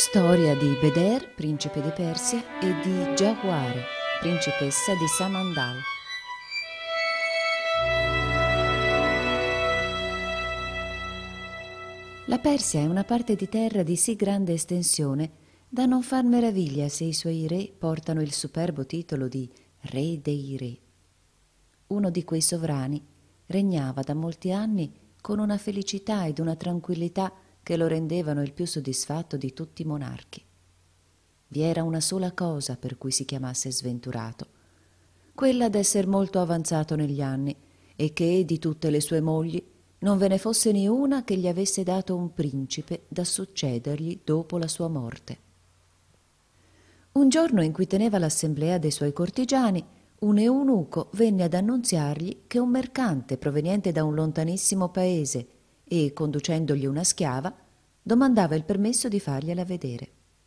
Storia di Beder, principe di Persia, e di Jawhara, principessa di Samandal. La Persia è una parte di terra di sì grande estensione da non far meraviglia se i suoi re portano il superbo titolo di Re dei Re. Uno di quei sovrani regnava da molti anni con una felicità ed una tranquillità che lo rendevano il più soddisfatto di tutti i monarchi. Vi era una sola cosa per cui si chiamasse sventurato, quella d'esser molto avanzato negli anni e che di tutte le sue mogli non ve ne fosse né una che gli avesse dato un principe da succedergli dopo la sua morte. Un giorno in cui teneva l'assemblea dei suoi cortigiani, un eunuco venne ad annunziargli che un mercante proveniente da un lontanissimo paese e, conducendogli una schiava, domandava il permesso di fargliela vedere.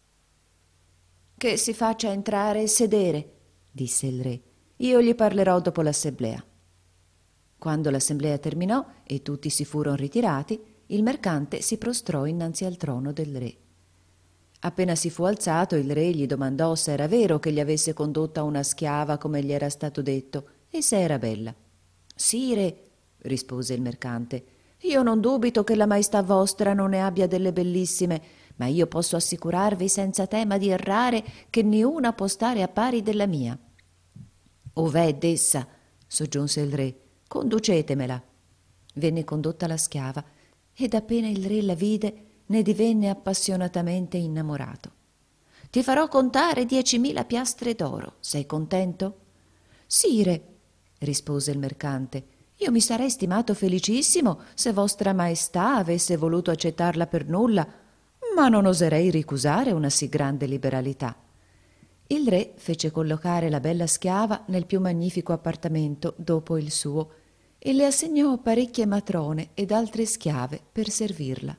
«Che si faccia entrare e sedere», disse il re. «Io gli parlerò dopo l'assemblea». Quando l'assemblea terminò e tutti si furono ritirati, il mercante si prostrò innanzi al trono del re. Appena si fu alzato, il re gli domandò se era vero che gli avesse condotta una schiava come gli era stato detto e se era bella. «Sire», rispose il mercante, «io non dubito che la maestà vostra non ne abbia delle bellissime, ma io posso assicurarvi senza tema di errare che niuna può stare a pari della mia». «Ov'è d'essa?» soggiunse il re. «Conducetemela». Venne condotta la schiava ed appena il re la vide ne divenne appassionatamente innamorato. «Ti farò contare 10.000 piastre d'oro. Sei contento?» «Sire», rispose il mercante, «io mi sarei stimato felicissimo se vostra maestà avesse voluto accettarla per nulla, ma non oserei ricusare una sì grande liberalità». Il re fece collocare la bella schiava nel più magnifico appartamento dopo il suo e le assegnò parecchie matrone ed altre schiave per servirla.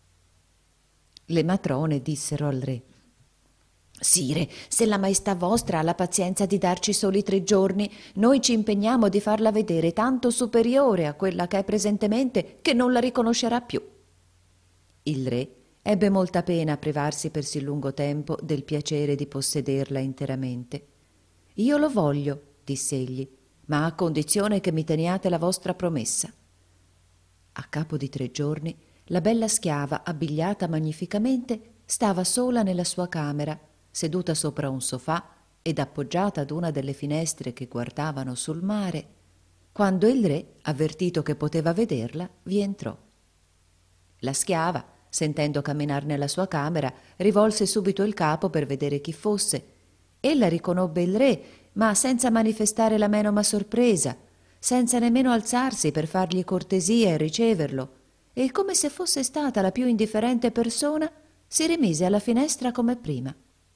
Le matrone dissero al re: «Sire, se la maestà vostra ha la pazienza di darci soli 3 giorni, noi ci impegniamo di farla vedere tanto superiore a quella che è presentemente che non la riconoscerà più». Il re ebbe molta pena a privarsi per sì lungo tempo del piacere di possederla interamente. «Io lo voglio», disse egli, «ma a condizione che mi teniate la vostra promessa». A capo di 3 giorni la bella schiava, abbigliata magnificamente, stava sola nella sua camera, seduta sopra un sofà ed appoggiata ad una delle finestre che guardavano sul mare, quando il re, avvertito che poteva vederla, vi entrò. La schiava, sentendo camminar nella sua camera, rivolse subito il capo per vedere chi fosse. Ella riconobbe il re, ma senza manifestare la menoma sorpresa, senza nemmeno alzarsi per fargli cortesia e riceverlo, e come se fosse stata la più indifferente persona, si rimise alla finestra come prima.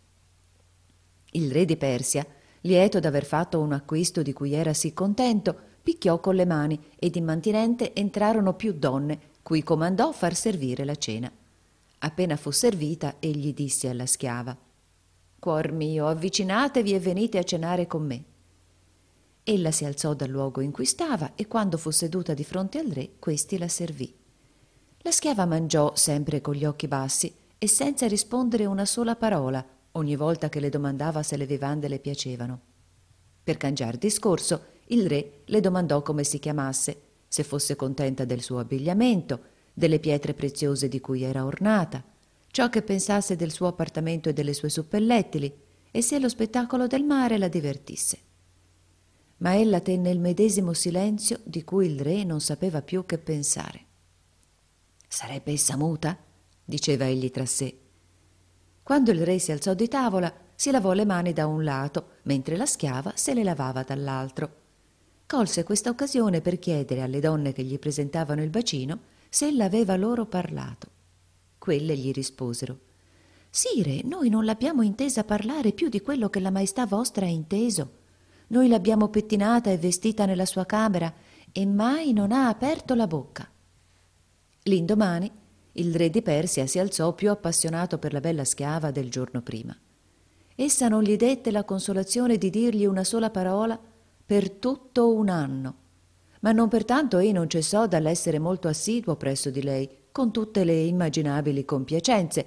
Il re di Persia, lieto d'aver fatto un acquisto di cui era sì contento, picchiò con le mani ed immantinente entrarono più donne, cui comandò far servire la cena. Appena fu servita, egli disse alla schiava: «Cuor mio, avvicinatevi e venite a cenare con me». Ella si alzò dal luogo in cui stava e quando fu seduta di fronte al re, questi la servì. La schiava mangiò sempre con gli occhi bassi e senza rispondere una sola parola ogni volta che le domandava se le vivande le piacevano. Per cangiar discorso, il re le domandò come si chiamasse, se fosse contenta del suo abbigliamento, delle pietre preziose di cui era ornata, ciò che pensasse del suo appartamento e delle sue suppellettili, e se lo spettacolo del mare la divertisse. Ma ella tenne il medesimo silenzio di cui il re non sapeva più che pensare. «Sarebbe essa muta?» diceva egli tra sé. Quando il re si alzò di tavola, si lavò le mani da un lato, mentre la schiava se le lavava dall'altro. Colse questa occasione per chiedere alle donne che gli presentavano il bacino se ella aveva loro parlato. Quelle gli risposero: «Sire, noi non l'abbiamo intesa parlare più di quello che la maestà vostra ha inteso. Noi l'abbiamo pettinata e vestita nella sua camera e mai non ha aperto la bocca». L'indomani il re di Persia si alzò più appassionato per la bella schiava del giorno prima. Essa non gli dette la consolazione di dirgli una sola parola per tutto un anno, ma non pertanto ei non cessò dall'essere molto assiduo presso di lei, con tutte le immaginabili compiacenze,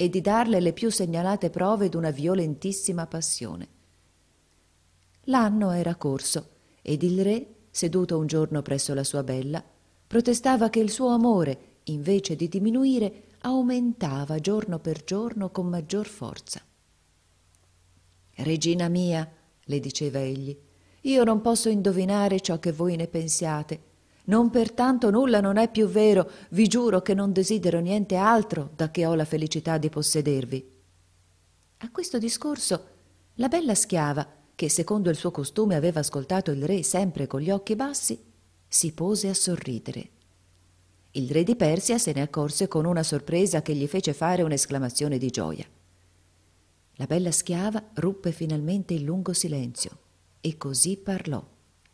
e di darle le più segnalate prove d'una violentissima passione. L'anno era corso ed il re, seduto un giorno presso la sua bella, protestava che il suo amore, invece di diminuire, aumentava giorno per giorno con maggior forza. «Regina mia», le diceva egli, «io non posso indovinare ciò che voi ne pensiate. Non pertanto nulla non è più vero, vi giuro che non desidero niente altro da che ho la felicità di possedervi». A questo discorso la bella schiava, che secondo il suo costume aveva ascoltato il re sempre con gli occhi bassi, si pose a sorridere. Il re di Persia se ne accorse con una sorpresa che gli fece fare un'esclamazione di gioia. La bella schiava ruppe finalmente il lungo silenzio e così parlò.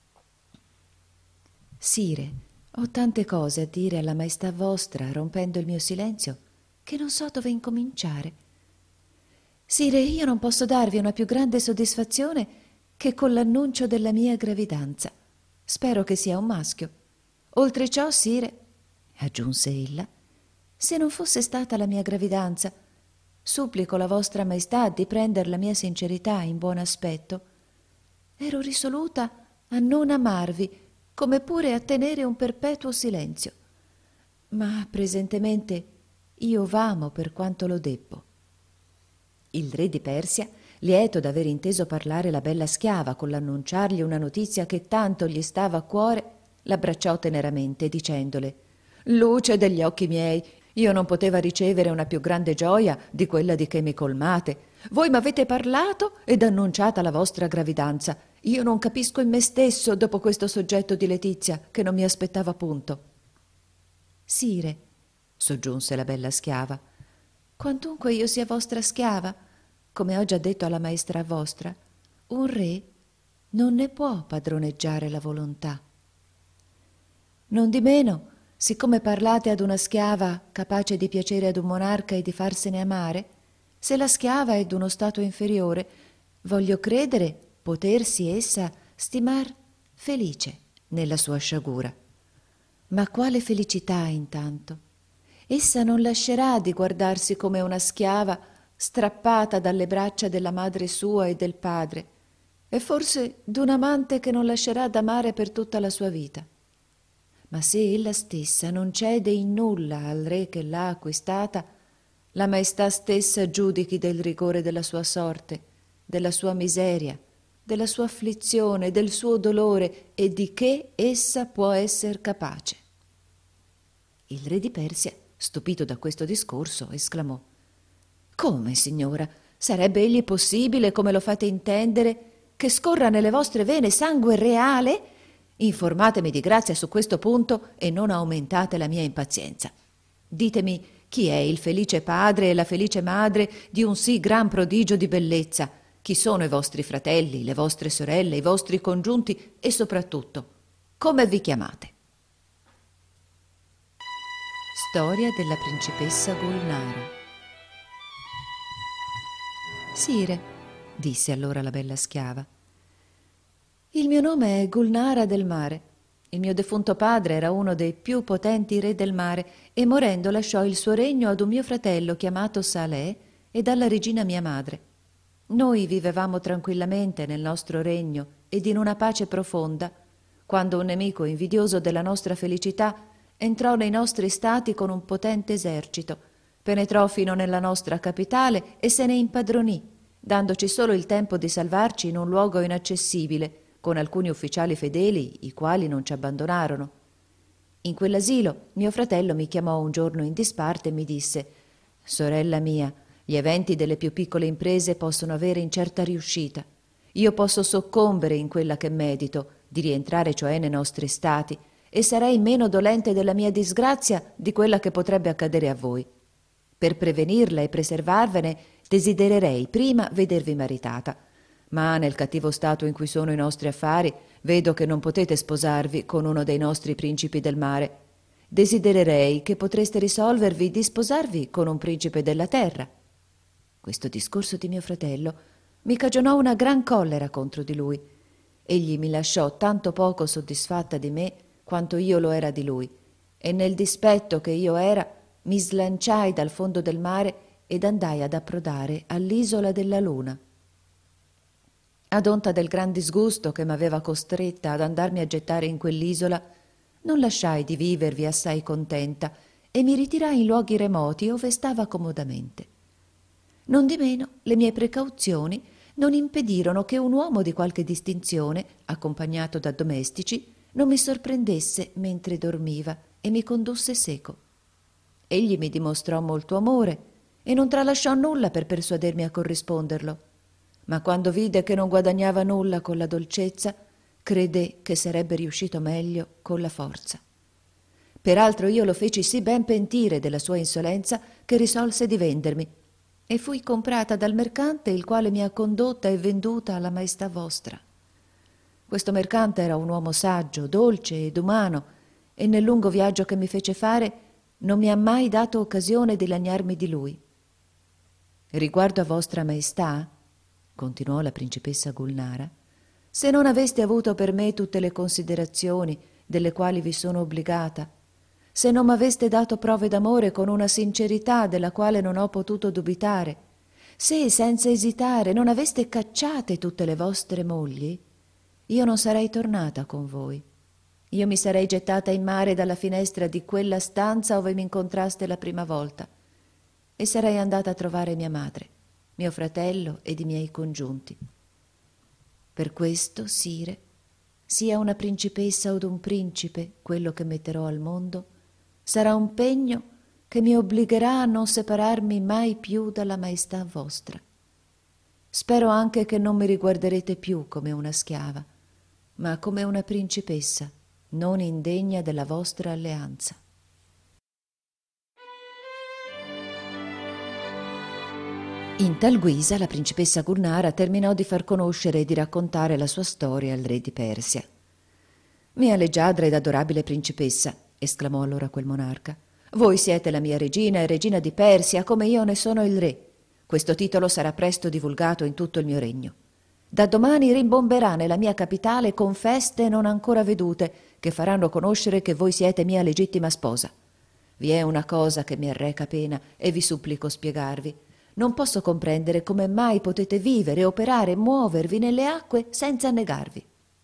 «Sire, ho tante cose a dire alla maestà vostra, rompendo il mio silenzio, che non so dove incominciare. Sire, io non posso darvi una più grande soddisfazione che con l'annuncio della mia gravidanza. Spero che sia un maschio. Oltre ciò, sire, aggiunse ella, se non fosse stata la mia gravidanza, supplico la vostra maestà di prender la mia sincerità in buon aspetto. Ero risoluta a non amarvi, come pure a tenere un perpetuo silenzio. Ma presentemente io v'amo per quanto lo debbo». Il re di Persia, lieto d'aver inteso parlare la bella schiava con l'annunciargli una notizia che tanto gli stava a cuore, l'abbracciò teneramente dicendole: «Luce degli occhi miei, io non poteva ricevere una più grande gioia di quella di che mi colmate. Voi m'avete parlato ed annunciata la vostra gravidanza. Io non capisco in me stesso dopo questo soggetto di letizia che non mi aspettava punto». «Sire», soggiunse la bella schiava, «quantunque io sia vostra schiava, come ho già detto alla maestra vostra, un re non ne può padroneggiare la volontà. Nondimeno, siccome parlate ad una schiava capace di piacere ad un monarca e di farsene amare, se la schiava è d'uno stato inferiore, voglio credere potersi essa stimar felice nella sua sciagura. Ma quale felicità intanto? Essa non lascerà di guardarsi come una schiava strappata dalle braccia della madre sua e del padre, e forse d'un amante che non lascerà d'amare per tutta la sua vita. Ma se ella stessa non cede in nulla al re che l'ha acquistata, la maestà stessa giudichi del rigore della sua sorte, della sua miseria, della sua afflizione, del suo dolore e di che essa può esser capace». Il re di Persia, stupito da questo discorso, esclamò: «Come, signora? Sarebbe egli possibile, come lo fate intendere, che scorra nelle vostre vene sangue reale? Informatemi di grazia su questo punto e non aumentate la mia impazienza. Ditemi chi è il felice padre e la felice madre di un sì gran prodigio di bellezza. Chi sono i vostri fratelli, le vostre sorelle, i vostri congiunti e soprattutto come vi chiamate?» Storia della principessa Gulnara. «Sire», disse allora la bella schiava, «il mio nome è Gulnara del mare. Il mio defunto padre era uno dei più potenti re del mare e morendo lasciò il suo regno ad un mio fratello chiamato Saleh ed alla regina mia madre. Noi vivevamo tranquillamente nel nostro regno ed in una pace profonda, quando un nemico invidioso della nostra felicità entrò nei nostri stati con un potente esercito, penetrò fino nella nostra capitale e se ne impadronì, dandoci solo il tempo di salvarci in un luogo inaccessibile, con alcuni ufficiali fedeli, i quali non ci abbandonarono. In quell'asilo mio fratello mi chiamò un giorno in disparte e mi disse: «Sorella mia, gli eventi delle più piccole imprese possono avere incerta riuscita. Io posso soccombere in quella che medito, di rientrare cioè nei nostri stati, e sarei meno dolente della mia disgrazia di quella che potrebbe accadere a voi. Per prevenirla e preservarvene desidererei prima vedervi maritata, ma nel cattivo stato in cui sono i nostri affari vedo che non potete sposarvi con uno dei nostri principi del mare. Desidererei che potreste risolvervi di sposarvi con un principe della terra». Questo discorso di mio fratello mi cagionò una gran collera contro di lui. Egli mi lasciò tanto poco soddisfatta di me quanto io lo era di lui, e nel dispetto che io era mi slanciai dal fondo del mare ed andai ad approdare all'isola della Luna. Ad onta del gran disgusto che m'aveva costretta ad andarmi a gettare in quell'isola, non lasciai di vivervi assai contenta e mi ritirai in luoghi remoti ove stava comodamente. Nondimeno le mie precauzioni non impedirono che un uomo di qualche distinzione, accompagnato da domestici, non mi sorprendesse mentre dormiva e mi condusse seco. Egli mi dimostrò molto amore e non tralasciò nulla per persuadermi a corrisponderlo, ma quando vide che non guadagnava nulla con la dolcezza, credé che sarebbe riuscito meglio con la forza. Peraltro io lo feci sì ben pentire della sua insolenza che risolse di vendermi e fui comprata dal mercante, il quale mi ha condotta e venduta alla maestà vostra. Questo mercante era un uomo saggio, dolce ed umano, e nel lungo viaggio che mi fece fare non mi ha mai dato occasione di lagnarmi di lui. Riguardo a vostra maestà, continuò la principessa Gulnara, se non aveste avuto per me tutte le considerazioni delle quali vi sono obbligata, se non m'aveste dato prove d'amore con una sincerità della quale non ho potuto dubitare, se senza esitare non aveste cacciate tutte le vostre mogli, io non sarei tornata con voi. Io mi sarei gettata in mare dalla finestra di quella stanza ove mi incontraste la prima volta e sarei andata a trovare mia madre, mio fratello ed i miei congiunti. Per questo, sire, sia una principessa od un principe quello che metterò al mondo, sarà un pegno che mi obbligherà a non separarmi mai più dalla maestà vostra. Spero anche che non mi riguarderete più come una schiava, ma come una principessa, non indegna della vostra alleanza. In tal guisa la principessa Gurnara terminò di far conoscere e di raccontare la sua storia al re di Persia. «Mia leggiadra ed adorabile principessa», esclamò allora quel monarca, «voi siete la mia regina e regina di Persia, come io ne sono il re. Questo titolo sarà presto divulgato in tutto il mio regno. Da domani rimbomberà nella mia capitale con feste non ancora vedute, che faranno conoscere che voi siete mia legittima sposa. Vi è una cosa che mi arreca pena e vi supplico spiegarvi. Non posso comprendere come mai potete vivere, operare e muovervi nelle acque senza annegarvi».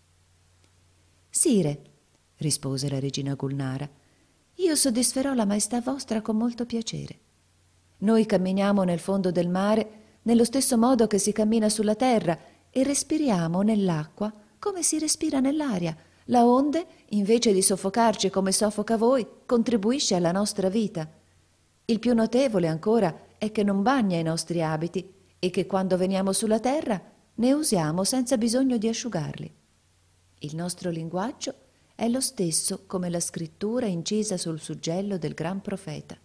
«Sire», rispose la regina Gulnara, «io soddisferò la maestà vostra con molto piacere. Noi camminiamo nel fondo del mare nello stesso modo che si cammina sulla terra e respiriamo nell'acqua come si respira nell'aria, la onde, invece di soffocarci come soffoca voi, contribuisce alla nostra vita. Il più notevole ancora è che non bagna i nostri abiti e che quando veniamo sulla terra ne usiamo senza bisogno di asciugarli. Il nostro linguaggio è lo stesso come la scrittura incisa sul suggello del gran profeta.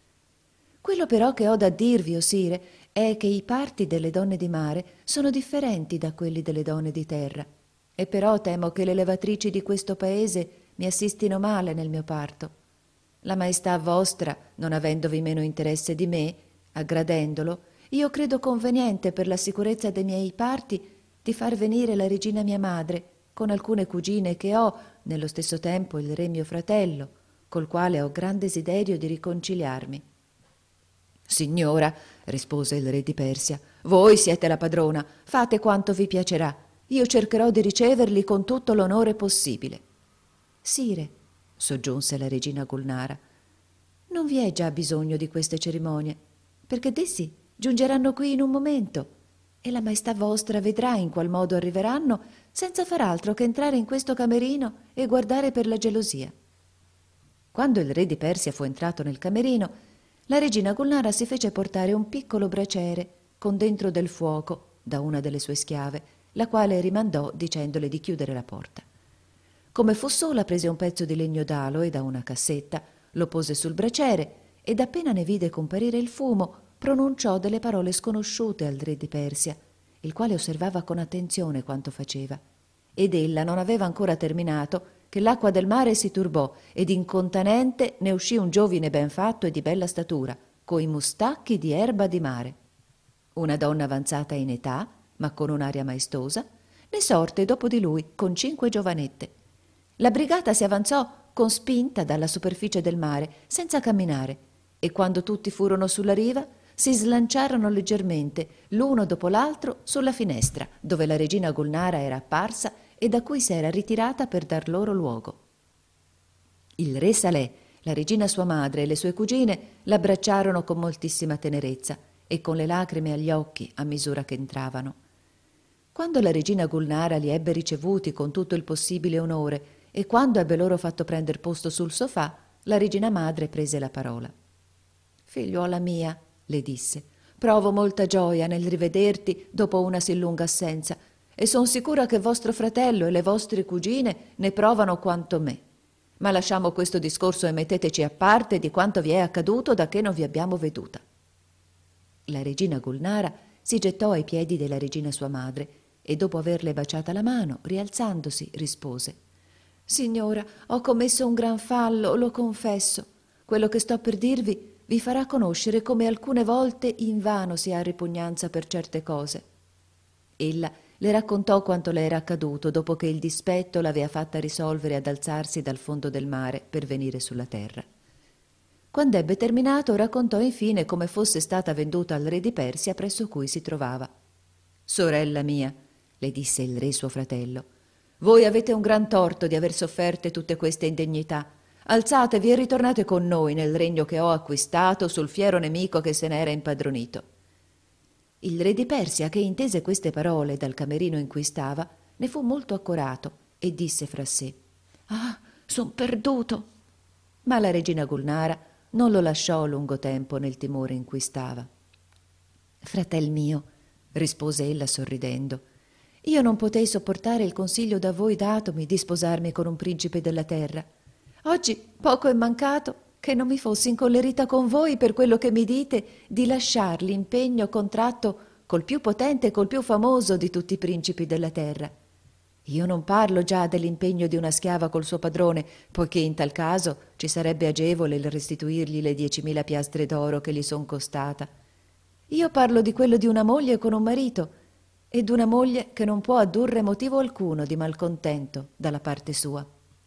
Quello però che ho da dirvi, o sire, è che i parti delle donne di mare sono differenti da quelli delle donne di terra, e però temo che le levatrici di questo paese mi assistino male nel mio parto. La maestà vostra, non avendovi meno interesse di me, aggradendolo, io credo conveniente per la sicurezza dei miei parti di far venire la regina mia madre, con alcune cugine che ho, nello stesso tempo il re mio fratello, col quale ho gran desiderio di riconciliarmi». «Signora», rispose il re di Persia, «voi siete la padrona, fate quanto vi piacerà. Io cercherò di riceverli con tutto l'onore possibile». «Sire», soggiunse la regina Gulnara, «non vi è già bisogno di queste cerimonie, perché dessi giungeranno qui in un momento e la maestà vostra vedrà in qual modo arriveranno senza far altro che entrare in questo camerino e guardare per la gelosia». Quando il re di Persia fu entrato nel camerino, la regina Gulnara si fece portare un piccolo braciere con dentro del fuoco da una delle sue schiave, la quale rimandò dicendole di chiudere la porta. Come fu sola, prese un pezzo di legno d'alo e da una cassetta lo pose sul braciere ed appena ne vide comparire il fumo pronunciò delle parole sconosciute al re di Persia, il quale osservava con attenzione quanto faceva. Ed ella non aveva ancora terminato che l'acqua del mare si turbò ed incontanente ne uscì un giovine ben fatto e di bella statura, coi mustacchi di erba di mare. Una donna avanzata in età, ma con un'aria maestosa, ne sorte dopo di lui con 5 giovanette. La brigata si avanzò con spinta dalla superficie del mare, senza camminare, e quando tutti furono sulla riva, si slanciarono leggermente, l'uno dopo l'altro, sulla finestra, dove la regina Gulnara era apparsa e da cui s'era ritirata per dar loro luogo. Il re Saleh, la regina sua madre e le sue cugine l'abbracciarono con moltissima tenerezza e con le lacrime agli occhi a misura che entravano. Quando la regina Gulnara li ebbe ricevuti con tutto il possibile onore e quando ebbe loro fatto prender posto sul sofà, la regina madre prese la parola. «Figliuola mia», le disse, «provo molta gioia nel rivederti dopo una sì lunga assenza e son sicura che vostro fratello e le vostre cugine ne provano quanto me. Ma lasciamo questo discorso e metteteci a parte di quanto vi è accaduto da che non vi abbiamo veduta». La regina Gulnara si gettò ai piedi della regina sua madre e dopo averle baciata la mano, rialzandosi, rispose: «Signora, ho commesso un gran fallo, lo confesso. Quello che sto per dirvi vi farà conoscere come alcune volte invano si ha ripugnanza per certe cose». Ella le raccontò quanto le era accaduto dopo che il dispetto l'aveva fatta risolvere ad alzarsi dal fondo del mare per venire sulla terra. Quando ebbe terminato, raccontò infine come fosse stata venduta al re di Persia presso cui si trovava. «Sorella mia», le disse il re suo fratello, «voi avete un gran torto di aver sofferte tutte queste indegnità. Alzatevi e ritornate con noi nel regno che ho acquistato sul fiero nemico che se n'era impadronito». Il re di Persia, che intese queste parole dal camerino in cui stava, ne fu molto accorato e disse fra sé: «Ah, son perduto!» Ma la regina Gulnara non lo lasciò lungo tempo nel timore in cui stava. «Fratel mio», rispose ella sorridendo, «io non potei sopportare il consiglio da voi datomi di sposarmi con un principe della terra. Oggi poco è mancato che non mi fossi incollerita con voi per quello che mi dite di lasciar l'impegno contratto col più potente e col più famoso di tutti i principi della terra. Io non parlo già dell'impegno di una schiava col suo padrone, poiché in tal caso ci sarebbe agevole il restituirgli le 10.000 piastre d'oro che gli son costata. Io parlo di quello di una moglie con un marito, e d'una moglie che non può addurre motivo alcuno di malcontento dalla parte sua.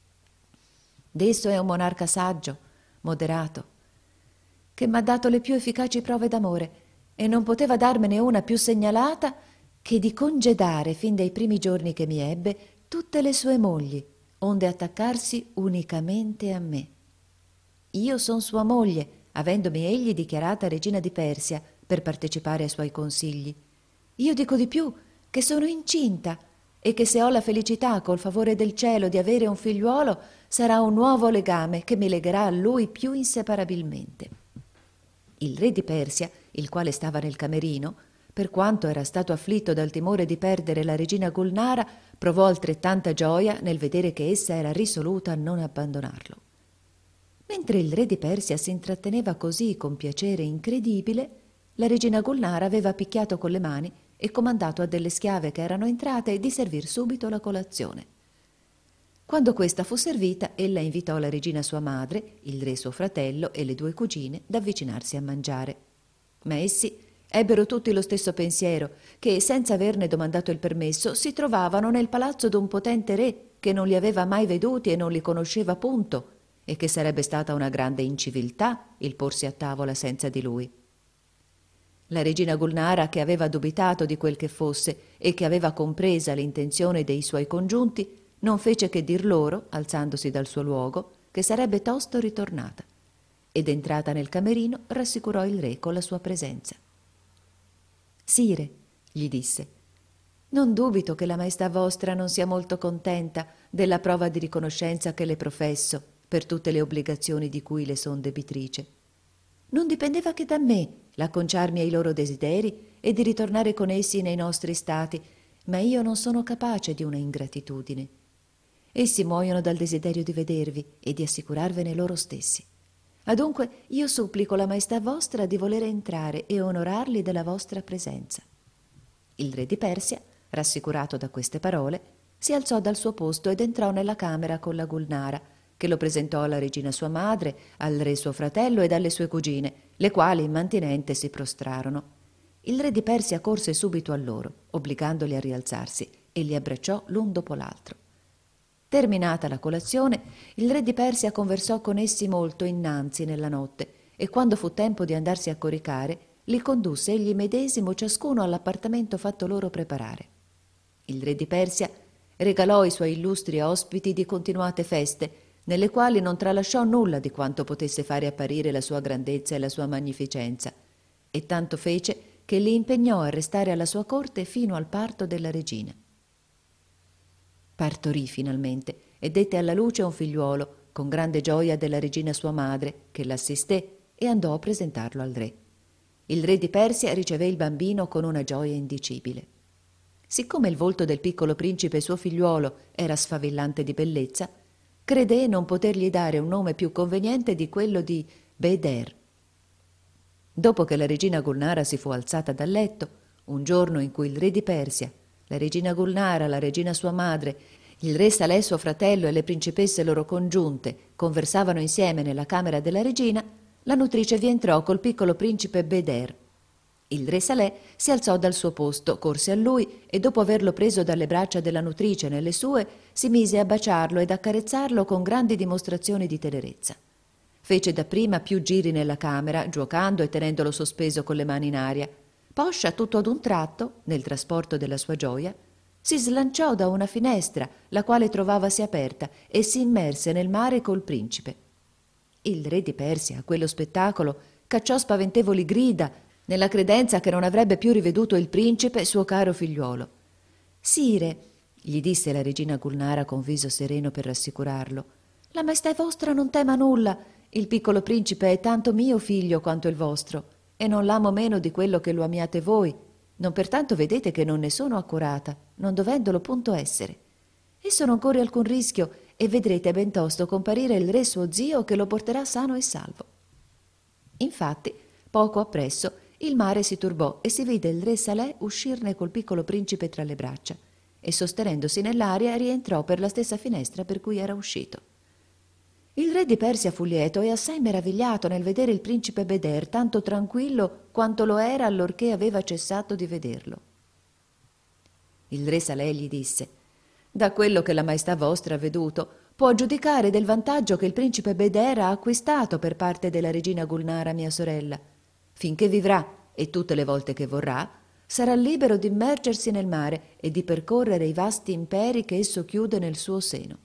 D'esso è un monarca saggio, moderato, che m'ha dato le più efficaci prove d'amore, e non poteva darmene una più segnalata che di congedare fin dai primi giorni che mi ebbe tutte le sue mogli, onde attaccarsi unicamente a me. Io son sua moglie, avendomi egli dichiarata regina di Persia per partecipare ai suoi consigli. Io dico di più, che sono incinta e che se ho la felicità col favore del cielo di avere un figliuolo, sarà un nuovo legame che mi legherà a lui più inseparabilmente». Il re di Persia, il quale stava nel camerino, per quanto era stato afflitto dal timore di perdere la regina Gulnara, provò altrettanta gioia nel vedere che essa era risoluta a non abbandonarlo. Mentre il re di Persia si intratteneva così con piacere incredibile, la regina Gulnara aveva picchiato con le mani e comandato a delle schiave che erano entrate di servir subito la colazione. Quando questa fu servita, ella invitò la regina sua madre, il re suo fratello e le 2 cugine d'avvicinarsi a mangiare. Ma essi ebbero tutti lo stesso pensiero, che senza averne domandato il permesso si trovavano nel palazzo d'un potente re che non li aveva mai veduti e non li conosceva punto, e che sarebbe stata una grande inciviltà il porsi a tavola senza di lui. La regina Gulnara, che aveva dubitato di quel che fosse e che aveva compresa l'intenzione dei suoi congiunti, non fece che dir loro, alzandosi dal suo luogo, che sarebbe tosto ritornata, ed entrata nel camerino rassicurò il re con la sua presenza. «Sire», gli disse, «non dubito che la maestà vostra non sia molto contenta della prova di riconoscenza che le professo per tutte le obbligazioni di cui le son debitrice. Non dipendeva che da me l'acconciarmi ai loro desideri e di ritornare con essi nei nostri stati, ma io non sono capace di una ingratitudine. Essi muoiono dal desiderio di vedervi e di assicurarvene loro stessi. Adunque io supplico la maestà vostra di volere entrare e onorarli della vostra presenza». Il re di Persia, rassicurato da queste parole, si alzò dal suo posto ed entrò nella camera con la Gulnara, che lo presentò alla regina sua madre, al re suo fratello ed alle sue cugine, le quali immantinente si prostrarono. Il re di Persia corse subito a loro, obbligandoli a rialzarsi, e li abbracciò l'un dopo l'altro. Terminata la colazione, il re di Persia conversò con essi molto innanzi nella notte, e quando fu tempo di andarsi a coricare, li condusse egli medesimo ciascuno all'appartamento fatto loro preparare. Il re di Persia regalò ai suoi illustri ospiti di continuate feste, nelle quali non tralasciò nulla di quanto potesse fare apparire la sua grandezza e la sua magnificenza, e tanto fece che li impegnò a restare alla sua corte fino al parto della regina. Partorì finalmente e dette alla luce un figliuolo, con grande gioia della regina sua madre, che l'assisté e andò a presentarlo al re. Il re di Persia ricevé il bambino con una gioia indicibile. Siccome il volto del piccolo principe suo figliuolo era sfavillante di bellezza, credé non potergli dare un nome più conveniente di quello di Beder. Dopo che la regina Gulnara si fu alzata dal letto, un giorno in cui il re di Persia, la regina Gulnara, la regina sua madre, il re Saleh suo fratello e le principesse loro congiunte conversavano insieme nella camera della regina, la nutrice vi entrò col piccolo principe Beder. Il re Saleh si alzò dal suo posto, corse a lui e dopo averlo preso dalle braccia della nutrice nelle sue, si mise a baciarlo ed accarezzarlo con grandi dimostrazioni di tenerezza. Fece dapprima più giri nella camera, giuocando e tenendolo sospeso con le mani in aria. Poscia, tutto ad un tratto, nel trasporto della sua gioia, si slanciò da una finestra, la quale trovavasi aperta, e si immerse nel mare col principe. Il re di Persia, a quello spettacolo, cacciò spaventevoli grida, nella credenza che non avrebbe più riveduto il principe, suo caro figliuolo. «Sire», gli disse la regina Gulnara con viso sereno per rassicurarlo, «la maestà vostra non tema nulla. Il piccolo principe è tanto mio figlio quanto il vostro, e non l'amo meno di quello che lo amiate voi. Non pertanto vedete che non ne sono accurata, non dovendolo punto essere. Esso non corre alcun rischio, e vedrete bentosto comparire il re suo zio che lo porterà sano e salvo». Infatti, poco appresso, il mare si turbò e si vide il re Saleh uscirne col piccolo principe tra le braccia, e sostenendosi nell'aria rientrò per la stessa finestra per cui era uscito. Il re di Persia fu lieto e assai meravigliato nel vedere il principe Beder tanto tranquillo quanto lo era allorché aveva cessato di vederlo. Il re Saleh gli disse: «Da quello che la maestà vostra ha veduto, può giudicare del vantaggio che il principe Beder ha acquistato per parte della regina Gulnara, mia sorella. Finché vivrà, e tutte le volte che vorrà, sarà libero di immergersi nel mare e di percorrere i vasti imperi che esso chiude nel suo seno».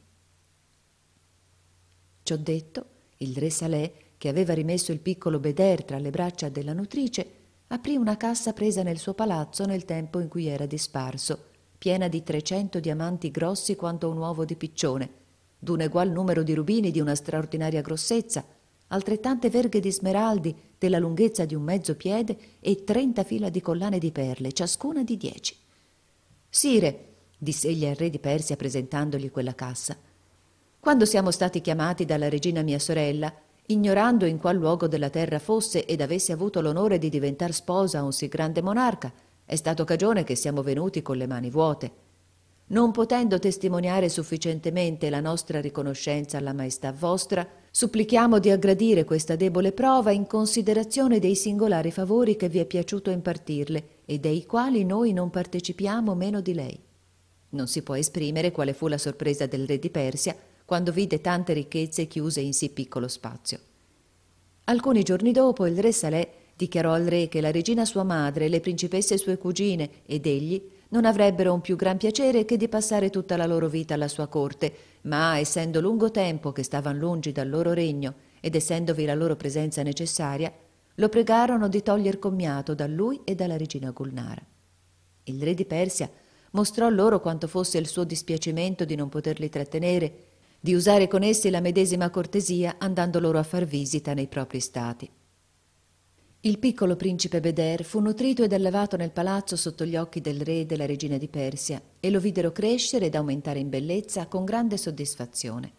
Ciò detto, il re Saleh, che aveva rimesso il piccolo Beder tra le braccia della nutrice, aprì una cassa presa nel suo palazzo nel tempo in cui era disparso, piena di 300 diamanti grossi quanto un uovo di piccione, d'un egual numero di rubini di una straordinaria grossezza, altrettante verghe di smeraldi della lunghezza di un mezzo piede e 30 fila di collane di perle, ciascuna di 10. «Sire», disse egli al re di Persia presentandogli quella cassa, «quando siamo stati chiamati dalla regina mia sorella, ignorando in qual luogo della terra fosse ed avesse avuto l'onore di diventar sposa a un sì grande monarca, è stato cagione che siamo venuti con le mani vuote. Non potendo testimoniare sufficientemente la nostra riconoscenza alla maestà vostra, supplichiamo di aggradire questa debole prova in considerazione dei singolari favori che vi è piaciuto impartirle e dei quali noi non partecipiamo meno di lei». Non si può esprimere quale fu la sorpresa del re di Persia quando vide tante ricchezze chiuse in sì piccolo spazio. Alcuni giorni dopo il re Saleh dichiarò al re che la regina sua madre, le principesse sue cugine ed egli non avrebbero un più gran piacere che di passare tutta la loro vita alla sua corte, ma essendo lungo tempo che stavan lungi dal loro regno ed essendovi la loro presenza necessaria, lo pregarono di toglier commiato da lui e dalla regina Gulnara. Il re di Persia mostrò loro quanto fosse il suo dispiacimento di non poterli trattenere, di usare con essi la medesima cortesia andando loro a far visita nei propri stati. Il piccolo principe Beder fu nutrito ed allevato nel palazzo sotto gli occhi del re e della regina di Persia e lo videro crescere ed aumentare in bellezza con grande soddisfazione.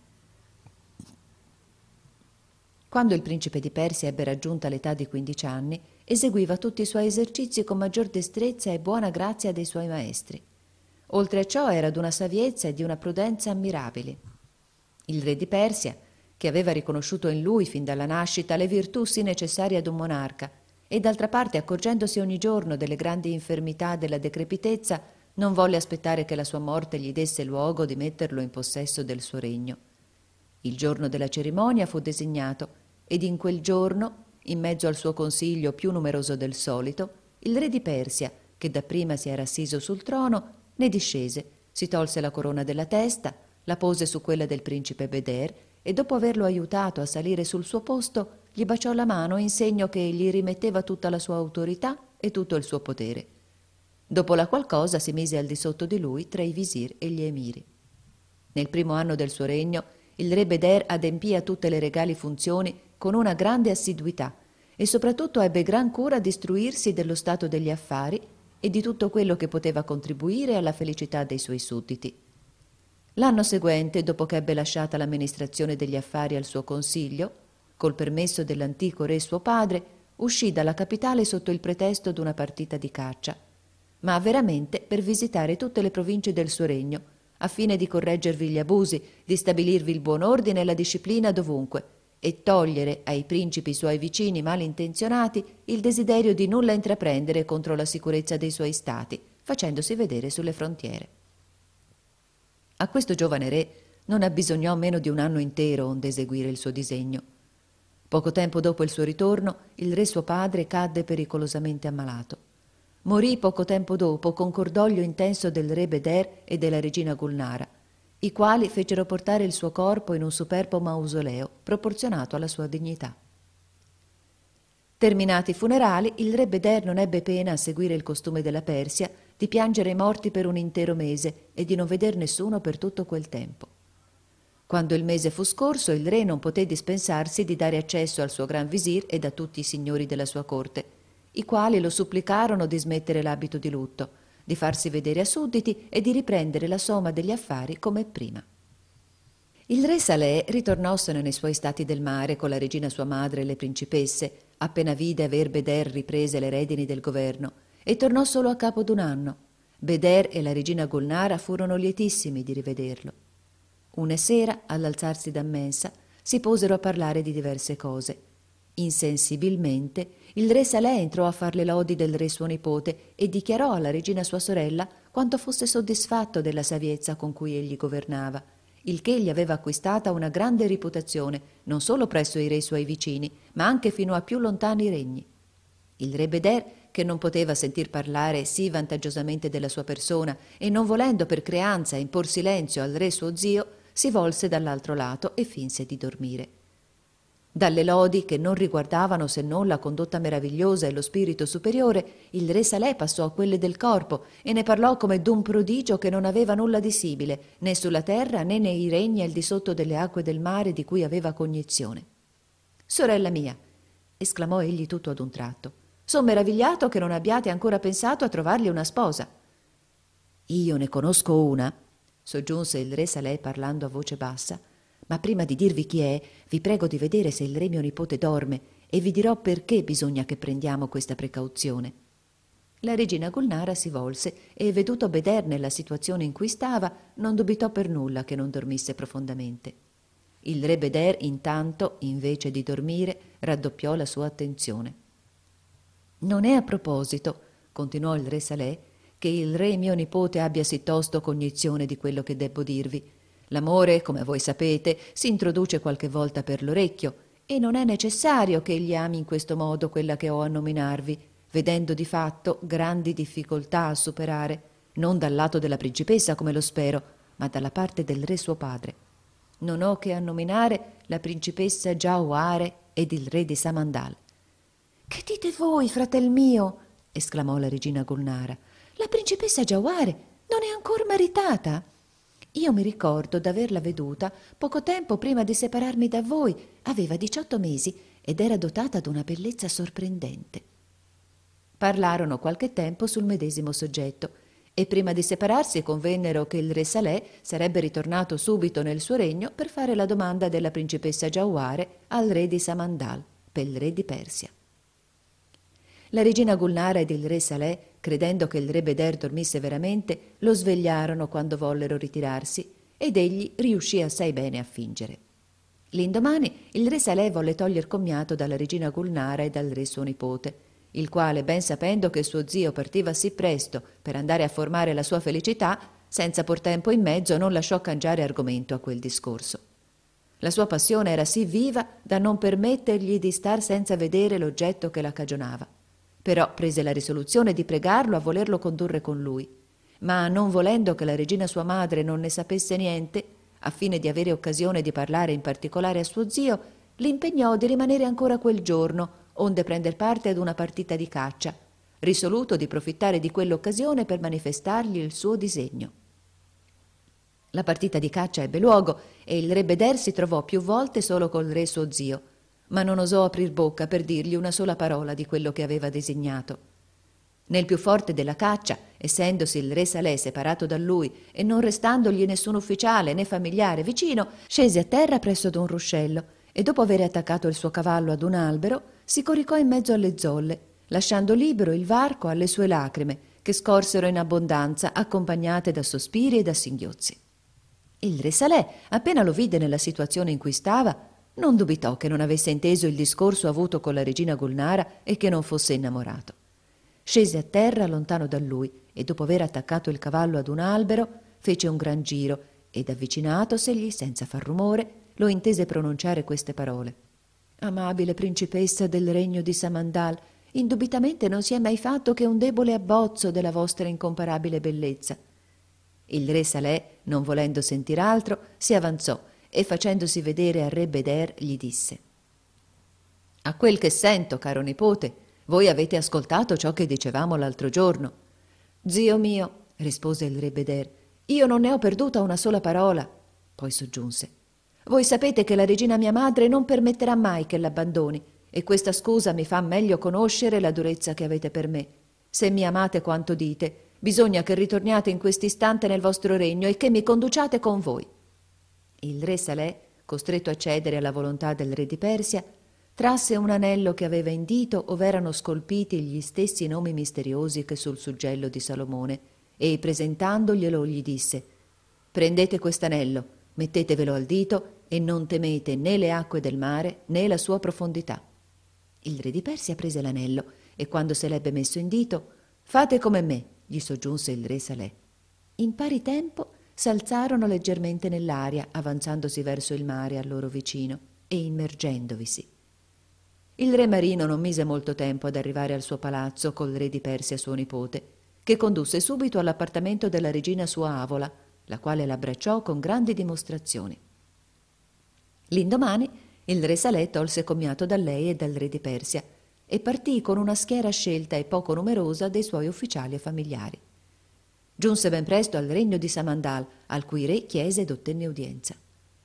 Quando il principe di Persia ebbe raggiunta l'età di 15 anni, eseguiva tutti i suoi esercizi con maggior destrezza e buona grazia dei suoi maestri. Oltre a ciò era d'una saviezza e di una prudenza ammirabili. Il re di Persia, che aveva riconosciuto in lui fin dalla nascita le virtù sì necessarie ad un monarca, e d'altra parte accorgendosi ogni giorno delle grandi infermità della decrepitezza, non volle aspettare che la sua morte gli desse luogo di metterlo in possesso del suo regno. Il giorno della cerimonia fu designato, ed in quel giorno in mezzo al suo consiglio più numeroso del solito, il re di Persia, che dapprima si era assiso sul trono, ne discese, si tolse la corona della testa, la pose su quella del principe Beder e dopo averlo aiutato a salire sul suo posto, gli baciò la mano in segno che gli rimetteva tutta la sua autorità e tutto il suo potere. Dopo la qual cosa si mise al di sotto di lui tra i visir e gli emiri. Nel primo anno del suo regno, il re Beder adempì a tutte le regali funzioni con una grande assiduità e soprattutto ebbe gran cura di istruirsi dello stato degli affari e di tutto quello che poteva contribuire alla felicità dei suoi sudditi. L'anno seguente, dopo che ebbe lasciata l'amministrazione degli affari al suo consiglio, col permesso dell'antico re suo padre, uscì dalla capitale sotto il pretesto d'una partita di caccia, ma veramente per visitare tutte le province del suo regno, a fine di correggervi gli abusi, di stabilirvi il buon ordine e la disciplina dovunque, e togliere ai principi suoi vicini malintenzionati il desiderio di nulla intraprendere contro la sicurezza dei suoi stati, facendosi vedere sulle frontiere. A questo giovane re non abbisognò meno di un anno intero onde eseguire il suo disegno. Poco tempo dopo il suo ritorno, il re suo padre cadde pericolosamente ammalato. Morì poco tempo dopo con cordoglio intenso del re Beder e della regina Gulnara, i quali fecero portare il suo corpo in un superbo mausoleo proporzionato alla sua dignità. Terminati i funerali, il re Beder non ebbe pena a seguire il costume della Persia di piangere i morti per un intero mese e di non veder nessuno per tutto quel tempo. Quando il mese fu scorso, il re non poté dispensarsi di dare accesso al suo gran visir e a tutti i signori della sua corte, i quali lo supplicarono di smettere l'abito di lutto, di farsi vedere a sudditi e di riprendere la somma degli affari come prima. Il re Saleh ritornossene nei suoi stati del mare con la regina sua madre e le principesse, appena vide aver Beder riprese le redini del governo, e tornò solo a capo d'un anno. Beder e la regina Gulnara furono lietissimi di rivederlo. Una sera, all'alzarsi da mensa, si posero a parlare di diverse cose. Insensibilmente, il re Saleh entrò a far le lodi del re suo nipote e dichiarò alla regina sua sorella quanto fosse soddisfatto della saviezza con cui egli governava, il che gli aveva acquistata una grande reputazione non solo presso i re suoi vicini, ma anche fino a più lontani regni. Il re Beder, che non poteva sentir parlare sì vantaggiosamente della sua persona e non volendo per creanza impor silenzio al re suo zio, si volse dall'altro lato e finse di dormire. Dalle lodi, che non riguardavano se non la condotta meravigliosa e lo spirito superiore, il re Saleh passò a quelle del corpo e ne parlò come d'un prodigio che non aveva nulla di simile, né sulla terra né nei regni al di sotto delle acque del mare di cui aveva cognizione. «Sorella mia», esclamò egli tutto ad un tratto, «son meravigliato che non abbiate ancora pensato a trovargli una sposa». «Io ne conosco una», soggiunse il re Saleh parlando a voce bassa, «ma prima di dirvi chi è, vi prego di vedere se il re mio nipote dorme e vi dirò perché bisogna che prendiamo questa precauzione». La regina Gulnara si volse e, veduto Beder nella situazione in cui stava, non dubitò per nulla che non dormisse profondamente. Il re Beder, intanto, invece di dormire, raddoppiò la sua attenzione. «Non è a proposito», continuò il re Saleh, «che il re mio nipote abbia sì tosto cognizione di quello che debbo dirvi. L'amore, come voi sapete, si introduce qualche volta per l'orecchio e non è necessario che egli ami in questo modo quella che ho a nominarvi, vedendo di fatto grandi difficoltà a superare, non dal lato della principessa come lo spero, ma dalla parte del re suo padre. Non ho che a nominare la principessa Giauhare ed il re di Samandal». «Che dite voi, fratel mio?» esclamò la regina Gulnara. «La principessa Giauhare non è ancor maritata? Io mi ricordo d'averla veduta poco tempo prima di separarmi da voi, aveva 18 mesi ed era dotata d'una bellezza sorprendente». Parlarono qualche tempo sul medesimo soggetto e prima di separarsi convennero che il re Saleh sarebbe ritornato subito nel suo regno per fare la domanda della principessa Giauhare al re di Samandal, per il re di Persia. La regina Gulnara ed il re Saleh, credendo che il re Beder dormisse veramente, lo svegliarono quando vollero ritirarsi ed egli riuscì assai bene a fingere. L'indomani il re Saleh volle toglier commiato dalla regina Gulnara e dal re suo nipote, il quale, ben sapendo che suo zio partiva sì presto per andare a formare la sua felicità, senza por tempo in mezzo non lasciò cangiare argomento a quel discorso. La sua passione era sì viva da non permettergli di star senza vedere l'oggetto che la cagionava. Però prese la risoluzione di pregarlo a volerlo condurre con lui. Ma non volendo che la regina sua madre non ne sapesse niente, a fine di avere occasione di parlare in particolare a suo zio, l'impegnò di rimanere ancora quel giorno, onde prender parte ad una partita di caccia, risoluto di profittare di quell'occasione per manifestargli il suo disegno. La partita di caccia ebbe luogo e il re Beder si trovò più volte solo col re suo zio, ma non osò aprir bocca per dirgli una sola parola di quello che aveva designato. Nel più forte della caccia, essendosi il re Saleh separato da lui e non restandogli nessun ufficiale né familiare vicino, scese a terra presso ad un ruscello e dopo aver attaccato il suo cavallo ad un albero si coricò in mezzo alle zolle, lasciando libero il varco alle sue lacrime, che scorsero in abbondanza accompagnate da sospiri e da singhiozzi. Il re Saleh, appena lo vide nella situazione in cui stava, non dubitò che non avesse inteso il discorso avuto con la regina Gulnara e che non fosse innamorato. Scese a terra lontano da lui e dopo aver attaccato il cavallo ad un albero fece un gran giro ed avvicinatosegli senza far rumore lo intese pronunciare queste parole: «Amabile principessa del regno di Samandal, indubitamente non si è mai fatto che un debole abbozzo della vostra incomparabile bellezza». Il re Saleh, non volendo sentir altro, si avanzò e facendosi vedere al re Beder gli disse: «A quel che sento, caro nipote, voi avete ascoltato ciò che dicevamo l'altro giorno». «Zio mio», rispose il re Beder, «io non ne ho perduta una sola parola». Poi soggiunse: «Voi sapete che la regina mia madre non permetterà mai che l'abbandoni, e questa scusa mi fa meglio conoscere la durezza che avete per me. Se mi amate quanto dite, bisogna che ritorniate in quest'istante nel vostro regno e che mi conduciate con voi». Il re Saleh, costretto a cedere alla volontà del re di Persia, trasse un anello che aveva in dito ove erano scolpiti gli stessi nomi misteriosi che sul suggello di Salomone, e presentandoglielo gli disse: «Prendete quest'anello, mettetevelo al dito e non temete né le acque del mare né la sua profondità». Il re di Persia prese l'anello e quando se l'ebbe messo in dito: «Fate come me», gli soggiunse il re Saleh. In pari tempo s'alzarono leggermente nell'aria, avanzandosi verso il mare al loro vicino e immergendovisi. Il re marino non mise molto tempo ad arrivare al suo palazzo col re di Persia suo nipote, che condusse subito all'appartamento della regina sua Avola, la quale l'abbracciò con grandi dimostrazioni. L'indomani il re Saleh tolse commiato da lei e dal re di Persia e partì con una schiera scelta e poco numerosa dei suoi ufficiali e familiari. Giunse ben presto al regno di Samandal, al cui re chiese ed ottenne udienza.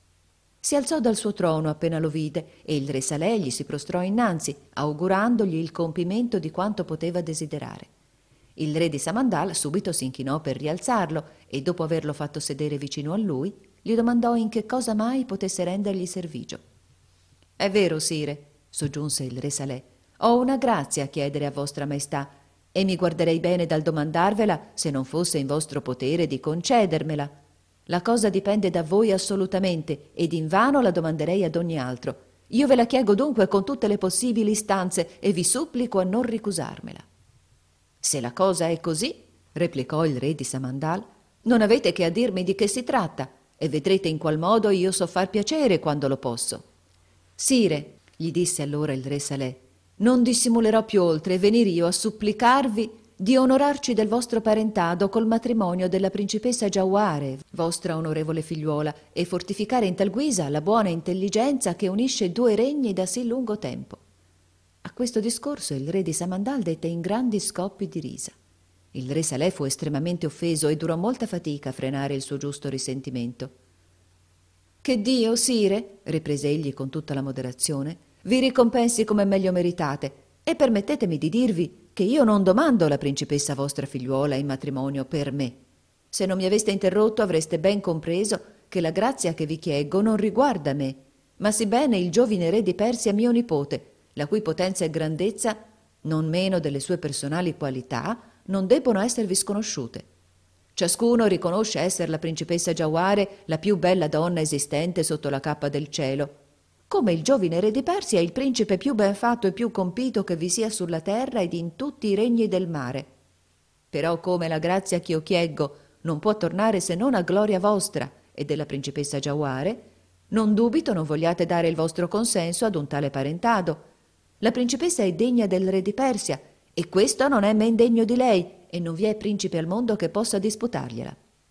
Si alzò dal suo trono appena lo vide e il re Saleh gli si prostrò innanzi, augurandogli il compimento di quanto poteva desiderare. Il re di Samandal subito si inchinò per rialzarlo e dopo averlo fatto sedere vicino a lui, gli domandò in che cosa mai potesse rendergli servigio. «È vero, sire», soggiunse il re Saleh, «ho una grazia a chiedere a vostra maestà e mi guarderei bene dal domandarvela se non fosse in vostro potere di concedermela. La cosa dipende da voi assolutamente ed invano la domanderei ad ogni altro. Io ve la chiego dunque con tutte le possibili istanze e vi supplico a non ricusarmela». «Se la cosa è così», replicò il re di Samandal, «non avete che a dirmi di che si tratta e vedrete in qual modo io so far piacere quando lo posso». «Sire», gli disse allora il re Saleh, «non dissimulerò più oltre e venir io a supplicarvi di onorarci del vostro parentado col matrimonio della principessa Giauhare, vostra onorevole figliuola, e fortificare in tal guisa la buona intelligenza che unisce due regni da sì lungo tempo». A questo discorso il re di Samandal dette in grandi scoppi di risa. Il re Saleh fu estremamente offeso e durò molta fatica a frenare il suo giusto risentimento. «Che Dio, sire», riprese egli con tutta la moderazione, «vi ricompensi come meglio meritate, e permettetemi di dirvi che io non domando la principessa vostra figliuola in matrimonio per me. Se non mi aveste interrotto avreste ben compreso che la grazia che vi chieggo non riguarda me, ma sì bene il giovine re di Persia mio nipote, la cui potenza e grandezza, non meno delle sue personali qualità, non debbono esservi sconosciute. Ciascuno riconosce essere la principessa Giauhare la più bella donna esistente sotto la cappa del cielo, come il giovine re di Persia è il principe più ben fatto e più compito che vi sia sulla terra ed in tutti i regni del mare. Però come la grazia ch'io chieggo non può tornare se non a gloria vostra e della principessa Giauhare, Non dubito non vogliate dare il vostro consenso ad un tale parentado. La principessa è degna del re di Persia, e questo non è men degno di lei, e non vi è principe al mondo che possa disputargliela».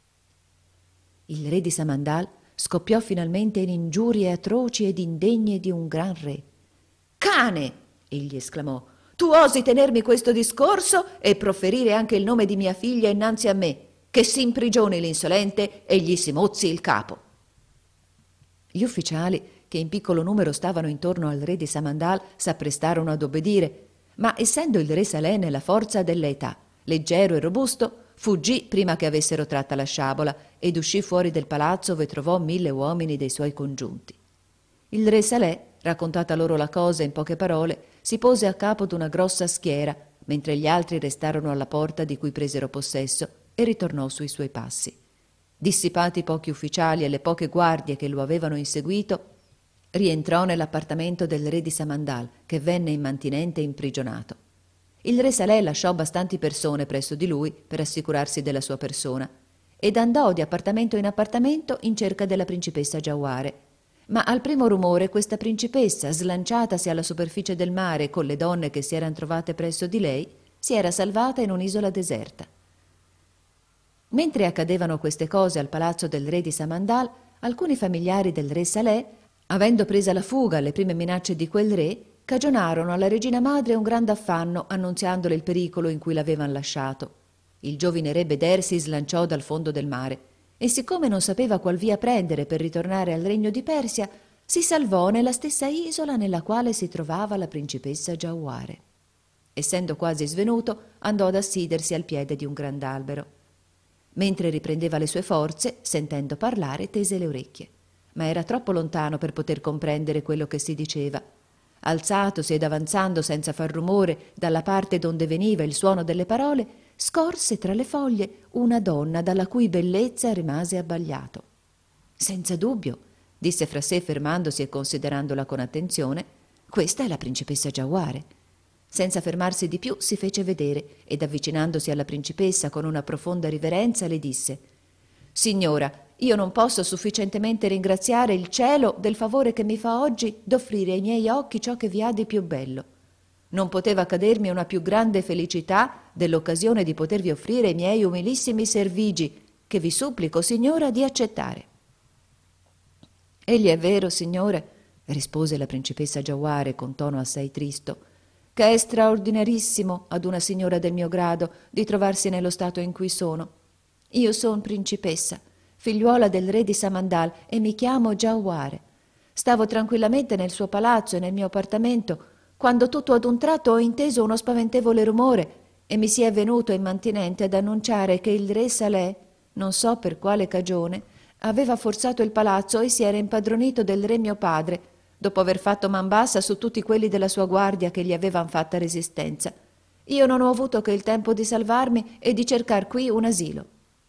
Il re di Samandal scoppiò finalmente in ingiurie atroci ed indegne di un gran re. «Cane!» egli esclamò, «tu osi tenermi questo discorso e proferire anche il nome di mia figlia innanzi a me, che si imprigioni l'insolente e gli si mozzi il capo». Gli ufficiali, che in piccolo numero stavano intorno al re di Samandal, s'apprestarono ad obbedire, ma essendo il re Saleh nella forza dell'età, leggero e robusto, fuggì prima che avessero tratta la sciabola ed uscì fuori del palazzo ove trovò 1000 uomini dei suoi congiunti. Il re Saleh, raccontata loro la cosa in poche parole, si pose a capo d'una grossa schiera, mentre gli altri restarono alla porta di cui presero possesso, e ritornò sui suoi passi. Dissipati i pochi ufficiali e le poche guardie che lo avevano inseguito, rientrò nell'appartamento del re di Samandal, che venne immantinente imprigionato. Il re Saleh lasciò bastanti persone presso di lui per assicurarsi della sua persona ed andò di appartamento in appartamento in cerca della principessa Giauhare. Ma al primo rumore questa principessa, slanciatasi alla superficie del mare con le donne che si eran trovate presso di lei, si era salvata in un'isola deserta. Mentre accadevano queste cose al palazzo del re di Samandal, alcuni familiari del re Saleh, avendo presa la fuga alle prime minacce di quel re, cagionarono alla regina madre un grande affanno, annunziandole il pericolo in cui l'avevan lasciato. Il giovine re Beder si slanciò dal fondo del mare e, siccome non sapeva qual via prendere per ritornare al regno di Persia, si salvò nella stessa isola nella quale si trovava la principessa Giauhare. Essendo quasi svenuto, andò ad assidersi al piede di un grand'albero. Mentre riprendeva le sue forze, sentendo parlare, tese le orecchie, ma era troppo lontano per poter comprendere quello che si diceva. Alzatosi ed avanzando senza far rumore dalla parte donde veniva il suono delle parole, scorse tra le foglie una donna dalla cui bellezza rimase abbagliato. «Senza dubbio», disse fra sé fermandosi e considerandola con attenzione, «questa è la principessa Giauhare». Senza fermarsi di più si fece vedere ed avvicinandosi alla principessa con una profonda riverenza le disse: «Signora, io non posso sufficientemente ringraziare il cielo del favore che mi fa oggi d'offrire ai miei occhi ciò che vi ha di più bello. Non poteva accadermi una più grande felicità dell'occasione di potervi offrire i miei umilissimi servigi, che vi supplico, signora, di accettare». «Egli è vero, signore», rispose la principessa Giauhare con tono assai tristo, «che è straordinarissimo ad una signora del mio grado di trovarsi nello stato in cui sono. Io son principessa, figliuola del re di Samandal, e mi chiamo Giauhare. Stavo tranquillamente nel suo palazzo e nel mio appartamento, quando tutto ad un tratto ho inteso uno spaventevole rumore e mi si è venuto immantinente ad annunciare che il re Saleh, non so per quale cagione, aveva forzato il palazzo e si era impadronito del re mio padre, dopo aver fatto man bassa su tutti quelli della sua guardia che gli avevan fatta resistenza. Io non ho avuto che il tempo di salvarmi e di cercar qui un asilo».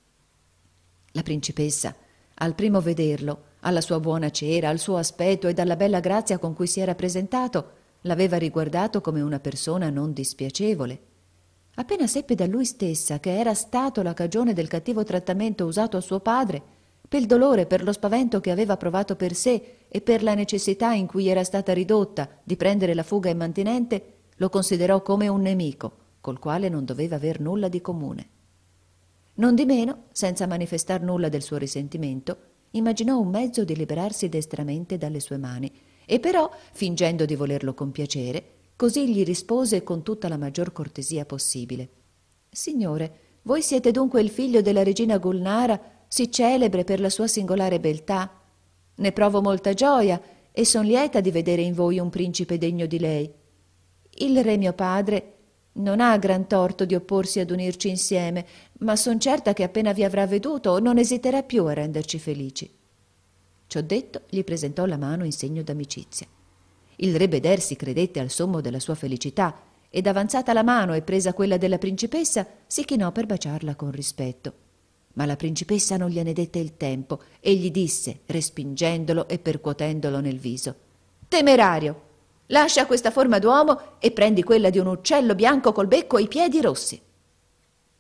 La principessa, al primo vederlo, alla sua buona cera, al suo aspetto e alla bella grazia con cui si era presentato, l'aveva riguardato come una persona non dispiacevole. Appena seppe da lui stessa che era stato la cagione del cattivo trattamento usato a suo padre, per il dolore, per lo spavento che aveva provato per sé e per la necessità in cui era stata ridotta di prendere la fuga immantinente, lo considerò come un nemico, col quale non doveva aver nulla di comune. Nondimeno, senza manifestar nulla del suo risentimento, immaginò un mezzo di liberarsi destramente dalle sue mani, e però, fingendo di volerlo compiacere, così gli rispose con tutta la maggior cortesia possibile: «Signore, voi siete dunque il figlio della regina Gulnara, sì celebre per la sua singolare beltà. Ne provo molta gioia e son lieta di vedere in voi un principe degno di lei. Il re mio padre non ha gran torto di opporsi ad unirci insieme, ma son certa che appena vi avrà veduto non esiterà più a renderci felici». Ciò detto, gli presentò la mano in segno d'amicizia. Il re Beder si credette al sommo della sua felicità ed avanzata la mano e presa quella della principessa, si chinò per baciarla con rispetto. Ma la principessa non gliene dette il tempo e gli disse, respingendolo e percuotendolo nel viso: «Temerario! Lascia questa forma d'uomo e prendi quella di un uccello bianco col becco e i piedi rossi».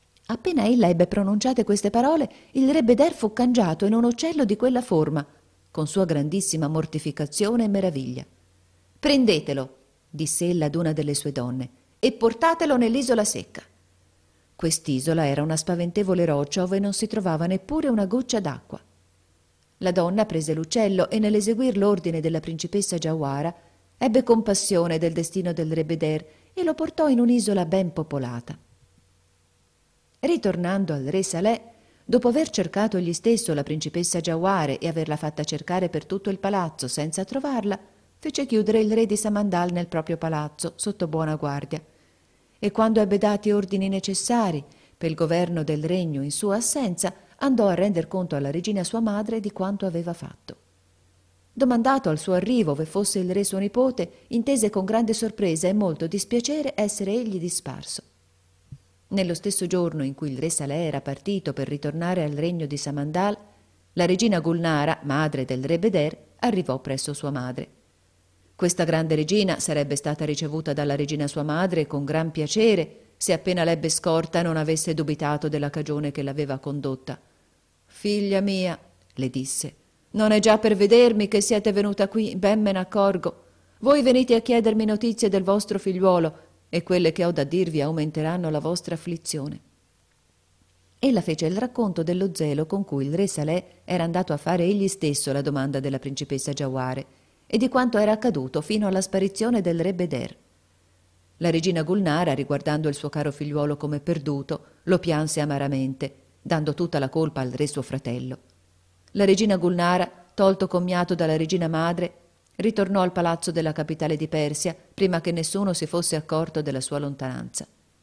Appena ella ebbe pronunciate queste parole, il re Beder fu cangiato in un uccello di quella forma, con sua grandissima mortificazione e meraviglia. «Prendetelo», disse ella ad una delle sue donne, «e portatelo nell'isola secca». Quest'isola era una spaventevole roccia ove non si trovava neppure una goccia d'acqua. La donna prese l'uccello e nell'eseguir l'ordine della principessa Giauhara ebbe compassione del destino del re Beder e lo portò in un'isola ben popolata. Ritornando al re Saleh, dopo aver cercato egli stesso la principessa Giauhara e averla fatta cercare per tutto il palazzo senza trovarla, fece chiudere il re di Samandal nel proprio palazzo sotto buona guardia, e quando ebbe dati ordini necessari per il governo del regno in sua assenza, andò a render conto alla regina sua madre di quanto aveva fatto. Domandato al suo arrivo ove fosse il re suo nipote, intese con grande sorpresa e molto dispiacere essere egli disparso. Nello stesso giorno in cui il re Saleh era partito per ritornare al regno di Samandal, la regina Gulnara, madre del re Beder, arrivò presso sua madre. Questa grande regina sarebbe stata ricevuta dalla regina sua madre con gran piacere se appena l'ebbe scorta non avesse dubitato della cagione che l'aveva condotta. «Figlia mia», le disse, «non è già per vedermi che siete venuta qui, ben me n'accorgo. Voi venite a chiedermi notizie del vostro figliuolo e quelle che ho da dirvi aumenteranno la vostra afflizione». Ella fece il racconto dello zelo con cui il re Saleh era andato a fare egli stesso la domanda della principessa Giauhara e di quanto era accaduto fino alla sparizione del re Beder. La regina Gulnara, riguardando il suo caro figliuolo come perduto, lo pianse amaramente, dando tutta la colpa al re suo fratello. La regina Gulnara, tolto commiato dalla regina madre, ritornò al palazzo della capitale di Persia prima che nessuno si fosse accorto della sua lontananza.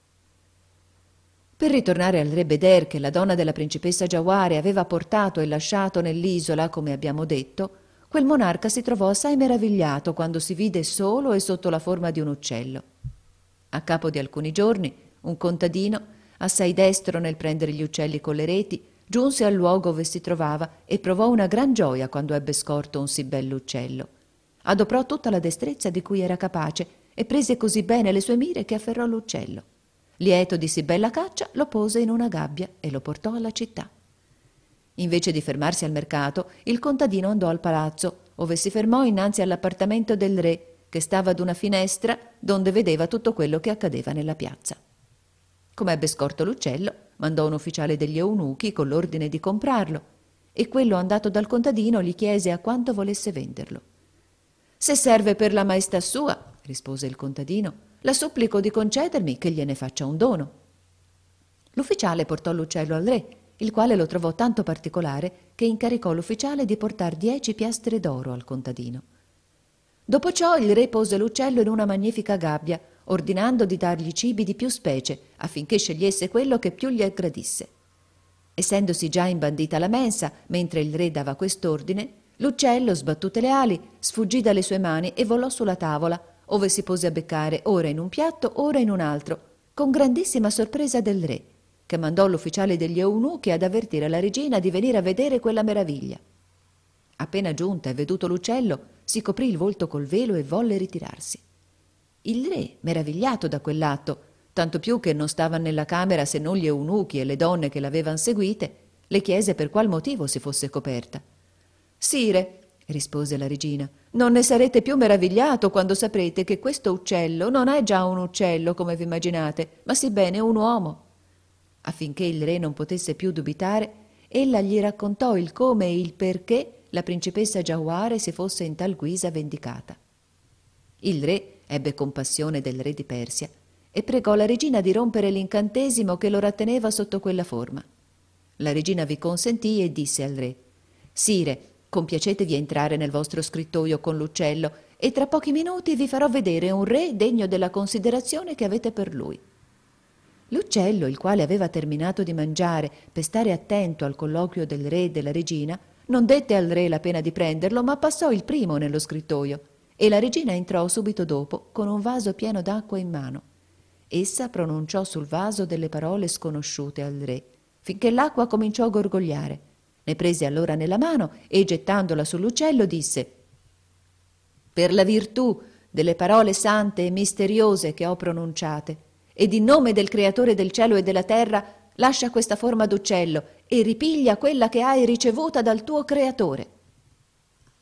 Per ritornare al re Beder, che la donna della principessa Giauhara aveva portato e lasciato nell'isola, come abbiamo detto, quel monarca si trovò assai meravigliato quando si vide solo e sotto la forma di un uccello. A capo di alcuni giorni, un contadino, assai destro nel prendere gli uccelli con le reti, giunse al luogo ove si trovava e provò una gran gioia quando ebbe scorto un sì bell'uccello. Adoprò tutta la destrezza di cui era capace e prese così bene le sue mire che afferrò l'uccello. Lieto di sì bella caccia, lo pose in una gabbia e lo portò alla città. Invece di fermarsi al mercato, il contadino andò al palazzo, ove si fermò innanzi all'appartamento del re, che stava ad una finestra donde vedeva tutto quello che accadeva nella piazza. Come ebbe scorto l'uccello, mandò un ufficiale degli eunuchi con l'ordine di comprarlo, e quello andato dal contadino gli chiese a quanto volesse venderlo. «Se serve per la maestà sua», rispose il contadino, «la supplico di concedermi che gliene faccia un dono». L'ufficiale portò l'uccello al re, il quale lo trovò tanto particolare che incaricò l'ufficiale di portar 10 piastre d'oro al contadino. Dopo ciò il re pose l'uccello in una magnifica gabbia, ordinando di dargli cibi di più specie, affinché scegliesse quello che più gli aggradisse. Essendosi già imbandita la mensa, mentre il re dava quest'ordine, l'uccello, sbattute le ali, sfuggì dalle sue mani e volò sulla tavola, ove si pose a beccare ora in un piatto, ora in un altro, con grandissima sorpresa del re, che mandò l'ufficiale degli eunuchi ad avvertire la regina di venire a vedere quella meraviglia. Appena giunta e veduto l'uccello, si coprì il volto col velo e volle ritirarsi. Il re, meravigliato da quell'atto, tanto più che non stavano nella camera se non gli eunuchi e le donne che l'avevano seguite, le chiese per qual motivo si fosse coperta. «Sire», rispose la regina, «non ne sarete più meravigliato quando saprete che questo uccello non è già un uccello come vi immaginate, ma sì bene un uomo». Affinché il re non potesse più dubitare, ella gli raccontò il come e il perché la principessa Giauhara si fosse in tal guisa vendicata. Il re ebbe compassione del re di Persia e pregò la regina di rompere l'incantesimo che lo ratteneva sotto quella forma. La regina vi consentì e disse al re: «Sire, compiacetevi a entrare nel vostro scrittoio con l'uccello e tra pochi minuti vi farò vedere un re degno della considerazione che avete per lui». L'uccello, il quale aveva terminato di mangiare per stare attento al colloquio del re e della regina, non dette al re la pena di prenderlo, ma passò il primo nello scrittoio, e la regina entrò subito dopo con un vaso pieno d'acqua in mano. Essa pronunciò sul vaso delle parole sconosciute al re, finché l'acqua cominciò a gorgogliare. Ne prese allora nella mano e, gettandola sull'uccello, disse: «Per la virtù delle parole sante e misteriose che ho pronunciate, ed in nome del Creatore del cielo e della terra, lascia questa forma d'uccello e ripiglia quella che hai ricevuta dal tuo Creatore».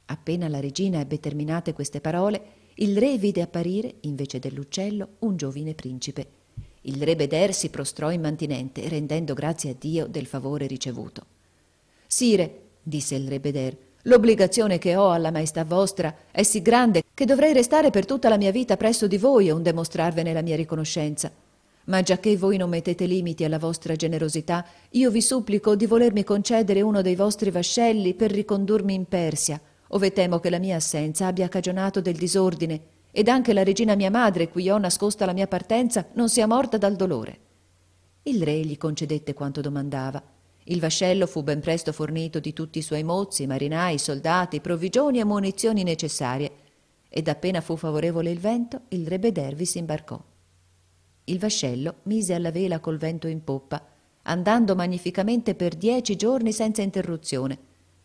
Appena la regina ebbe terminate queste parole, il re vide apparire, invece dell'uccello, un giovine principe. Il re Beder si prostrò immantinente, rendendo grazie a Dio del favore ricevuto. «Sire», disse il re Beder, «l'obbligazione che ho alla maestà vostra è sì grande che dovrei restare per tutta la mia vita presso di voi onde mostrarvene la mia riconoscenza. Ma giacché voi non mettete limiti alla vostra generosità, io vi supplico di volermi concedere uno dei vostri vascelli per ricondurmi in Persia, ove temo che la mia assenza abbia cagionato del disordine, ed anche la regina mia madre, cui ho nascosta la mia partenza, non sia morta dal dolore». Il re gli concedette quanto domandava. Il vascello fu ben presto fornito di tutti i suoi mozzi, marinai, soldati, provvigioni e munizioni necessarie, ed appena fu favorevole il vento, il re Beder vi s'imbarcò. Il vascello mise alla vela col vento in poppa, andando magnificamente per 10 giorni senza interruzione.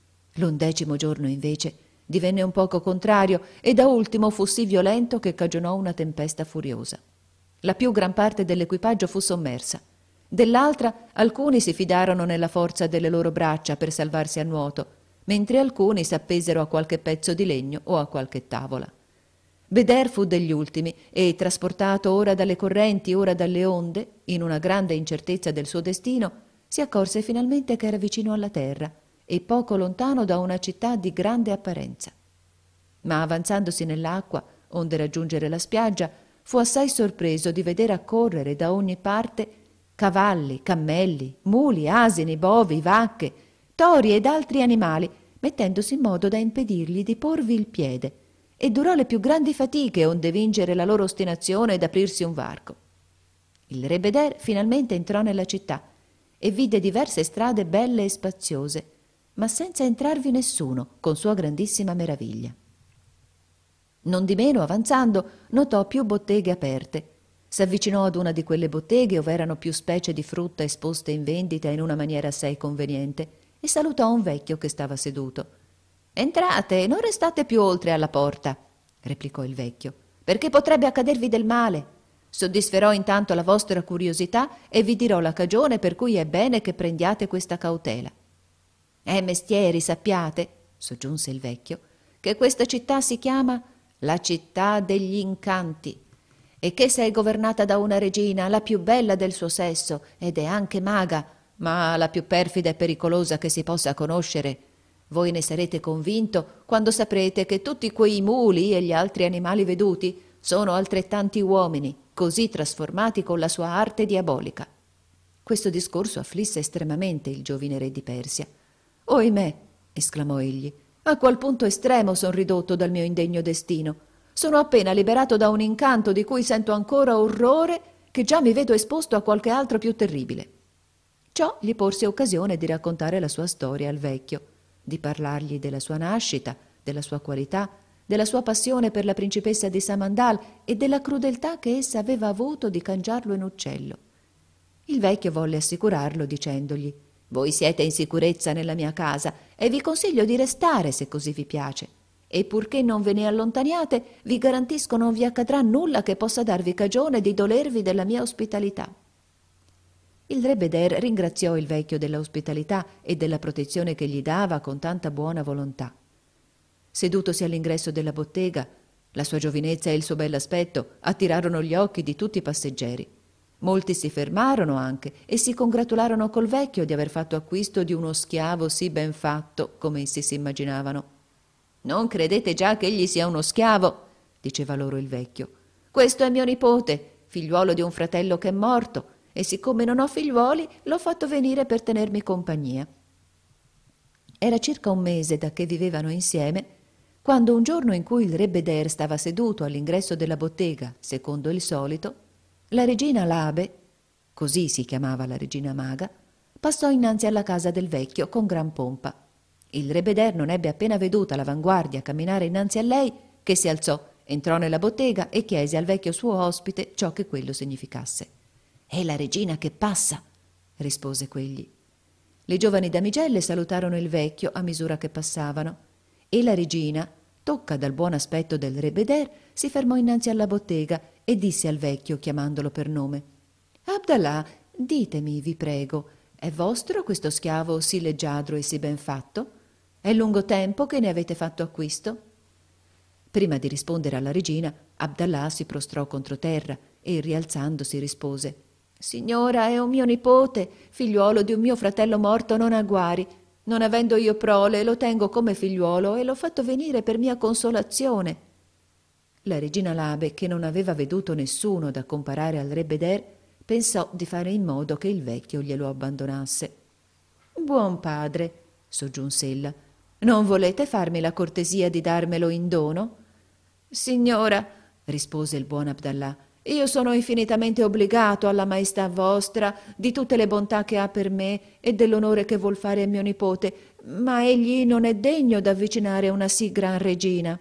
L'11° giorno, invece, divenne un poco contrario e da ultimo fu sì violento che cagionò una tempesta furiosa. La più gran parte dell'equipaggio fu sommersa. Dell'altra alcuni si fidarono nella forza delle loro braccia per salvarsi a nuoto, mentre alcuni s'appesero a qualche pezzo di legno o a qualche tavola. Beder fu degli ultimi e, trasportato ora dalle correnti, ora dalle onde, in una grande incertezza del suo destino, si accorse finalmente che era vicino alla terra e poco lontano da una città di grande apparenza. Ma avanzandosi nell'acqua, onde raggiungere la spiaggia, fu assai sorpreso di vedere accorrere da ogni parte cavalli, cammelli, muli, asini, bovi, vacche, tori ed altri animali, mettendosi in modo da impedirgli di porvi il piede, e durò le più grandi fatiche onde vincere la loro ostinazione ed aprirsi un varco. Il re Beder finalmente entrò nella città e vide diverse strade belle e spaziose, ma senza entrarvi nessuno, con sua grandissima meraviglia. Nondimeno, avanzando, notò più botteghe aperte. S'avvicinò ad una di quelle botteghe ove erano più specie di frutta esposte in vendita in una maniera assai conveniente e salutò un vecchio che stava seduto. «Entrate, non restate più oltre alla porta», replicò il vecchio, «perché potrebbe accadervi del male. Soddisferò intanto la vostra curiosità e vi dirò la cagione per cui è bene che prendiate questa cautela». «È mestieri, sappiate», soggiunse il vecchio, «che questa città si chiama la città degli incanti, e che se è governata da una regina, la più bella del suo sesso, ed è anche maga, ma la più perfida e pericolosa che si possa conoscere. Voi ne sarete convinto quando saprete che tutti quei muli e gli altri animali veduti sono altrettanti uomini, così trasformati con la sua arte diabolica». Questo discorso afflisse estremamente il giovine re di Persia. «Oimè», esclamò egli, «a qual punto estremo son ridotto dal mio indegno destino. Sono appena liberato da un incanto di cui sento ancora orrore, che già mi vedo esposto a qualche altro più terribile». Ciò gli porse occasione di raccontare la sua storia al vecchio, di parlargli della sua nascita, della sua qualità, della sua passione per la principessa di Samandal e della crudeltà che essa aveva avuto di cangiarlo in uccello. Il vecchio volle assicurarlo dicendogli: «Voi siete in sicurezza nella mia casa e vi consiglio di restare se così vi piace. E purché non ve ne allontaniate, vi garantisco non vi accadrà nulla che possa darvi cagione di dolervi della mia ospitalità». Il re Beder ringraziò il vecchio della ospitalità e della protezione che gli dava con tanta buona volontà. Sedutosi all'ingresso della bottega, la sua giovinezza e il suo bell'aspetto attirarono gli occhi di tutti i passeggeri. Molti si fermarono anche e si congratularono col vecchio di aver fatto acquisto di uno schiavo sì ben fatto come essi si immaginavano. «Non credete già che egli sia uno schiavo», diceva loro il vecchio. «Questo è mio nipote, figliuolo di un fratello che è morto, e siccome non ho figliuoli l'ho fatto venire per tenermi compagnia». Era circa un mese da che vivevano insieme, quando un giorno in cui il re Beder stava seduto all'ingresso della bottega, secondo il solito, la regina Labe, così si chiamava la regina maga, passò innanzi alla casa del vecchio con gran pompa. Il re Beder non ebbe appena veduta l'avanguardia camminare innanzi a lei che si alzò, entrò nella bottega e chiese al vecchio suo ospite ciò che quello significasse. «È la regina che passa», rispose quegli. Le giovani damigelle salutarono il vecchio a misura che passavano e la regina, tocca dal buon aspetto del re Beder, si fermò innanzi alla bottega e disse al vecchio, chiamandolo per nome: «Abdallah, ditemi, vi prego, è vostro questo schiavo sì leggiadro e sì ben fatto?» È lungo tempo che ne avete fatto acquisto? Prima di rispondere alla regina, Abdallah si prostrò contro terra e, rialzandosi, rispose: Signora, è un mio nipote, figliuolo di un mio fratello morto non a guari. Non avendo io prole, lo tengo come figliuolo e l'ho fatto venire per mia consolazione. La regina Labe, che non aveva veduto nessuno da comparare al re Beder, pensò di fare in modo che il vecchio glielo abbandonasse. Buon padre, soggiunse ella, non volete farmi la cortesia di darmelo in dono? Signora, rispose il buon Abdallah, io sono infinitamente obbligato alla maestà vostra di tutte le bontà che ha per me e dell'onore che vuol fare a mio nipote, ma egli non è degno d'avvicinare una sì gran regina.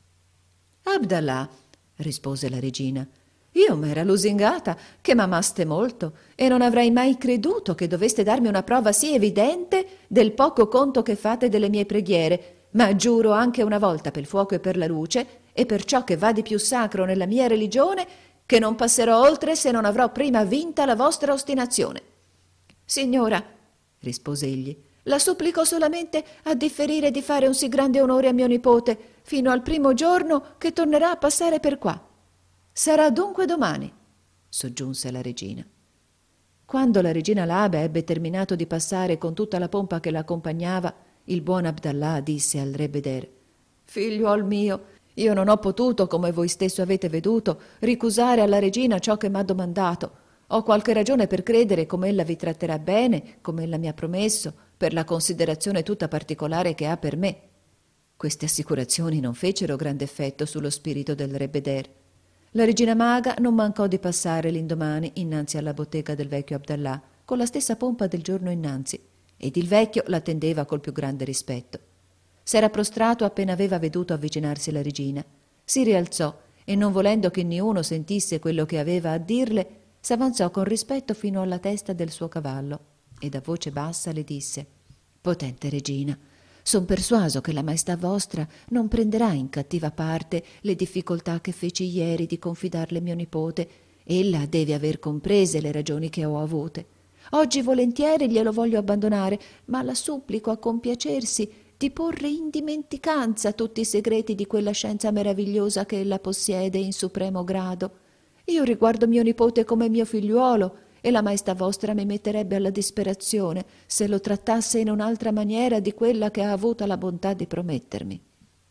Abdallah, rispose la regina, io m'era lusingata che m'amaste molto e non avrei mai creduto che doveste darmi una prova sì evidente del poco conto che fate delle mie preghiere, ma giuro anche una volta per il fuoco e per la luce e per ciò che va di più sacro nella mia religione che non passerò oltre se non avrò prima vinta la vostra ostinazione. Signora, rispose egli, la supplico solamente a differire di fare un sì grande onore a mio nipote fino al primo giorno che tornerà a passare per qua. Sarà dunque domani, soggiunse la regina. Quando la regina Labe ebbe terminato di passare con tutta la pompa che l'accompagnava, il buon Abdallah disse al re Beder: Figliuol mio, io non ho potuto, come voi stesso avete veduto, ricusare alla regina ciò che m'ha domandato. Ho qualche ragione per credere come ella vi tratterà bene, come ella mi ha promesso, per la considerazione tutta particolare che ha per me. Queste assicurazioni non fecero grande effetto sullo spirito del re Beder. La regina maga non mancò di passare l'indomani innanzi alla bottega del vecchio Abdallah, con la stessa pompa del giorno innanzi, ed il vecchio l'attendeva col più grande rispetto. S'era prostrato appena aveva veduto avvicinarsi la regina. Si rialzò e, non volendo che niuno sentisse quello che aveva a dirle, s'avanzò con rispetto fino alla testa del suo cavallo ed a voce bassa le disse: Potente regina, son persuaso che la maestà vostra non prenderà in cattiva parte le difficoltà che feci ieri di confidarle mio nipote. Ella deve aver comprese le ragioni che ho avute. Oggi volentieri glielo voglio abbandonare, ma la supplico a compiacersi di porre in dimenticanza tutti i segreti di quella scienza meravigliosa che ella possiede in supremo grado. Io riguardo mio nipote come mio figliuolo e la maestà vostra mi metterebbe alla disperazione se lo trattasse in un'altra maniera di quella che ha avuta la bontà di promettermi.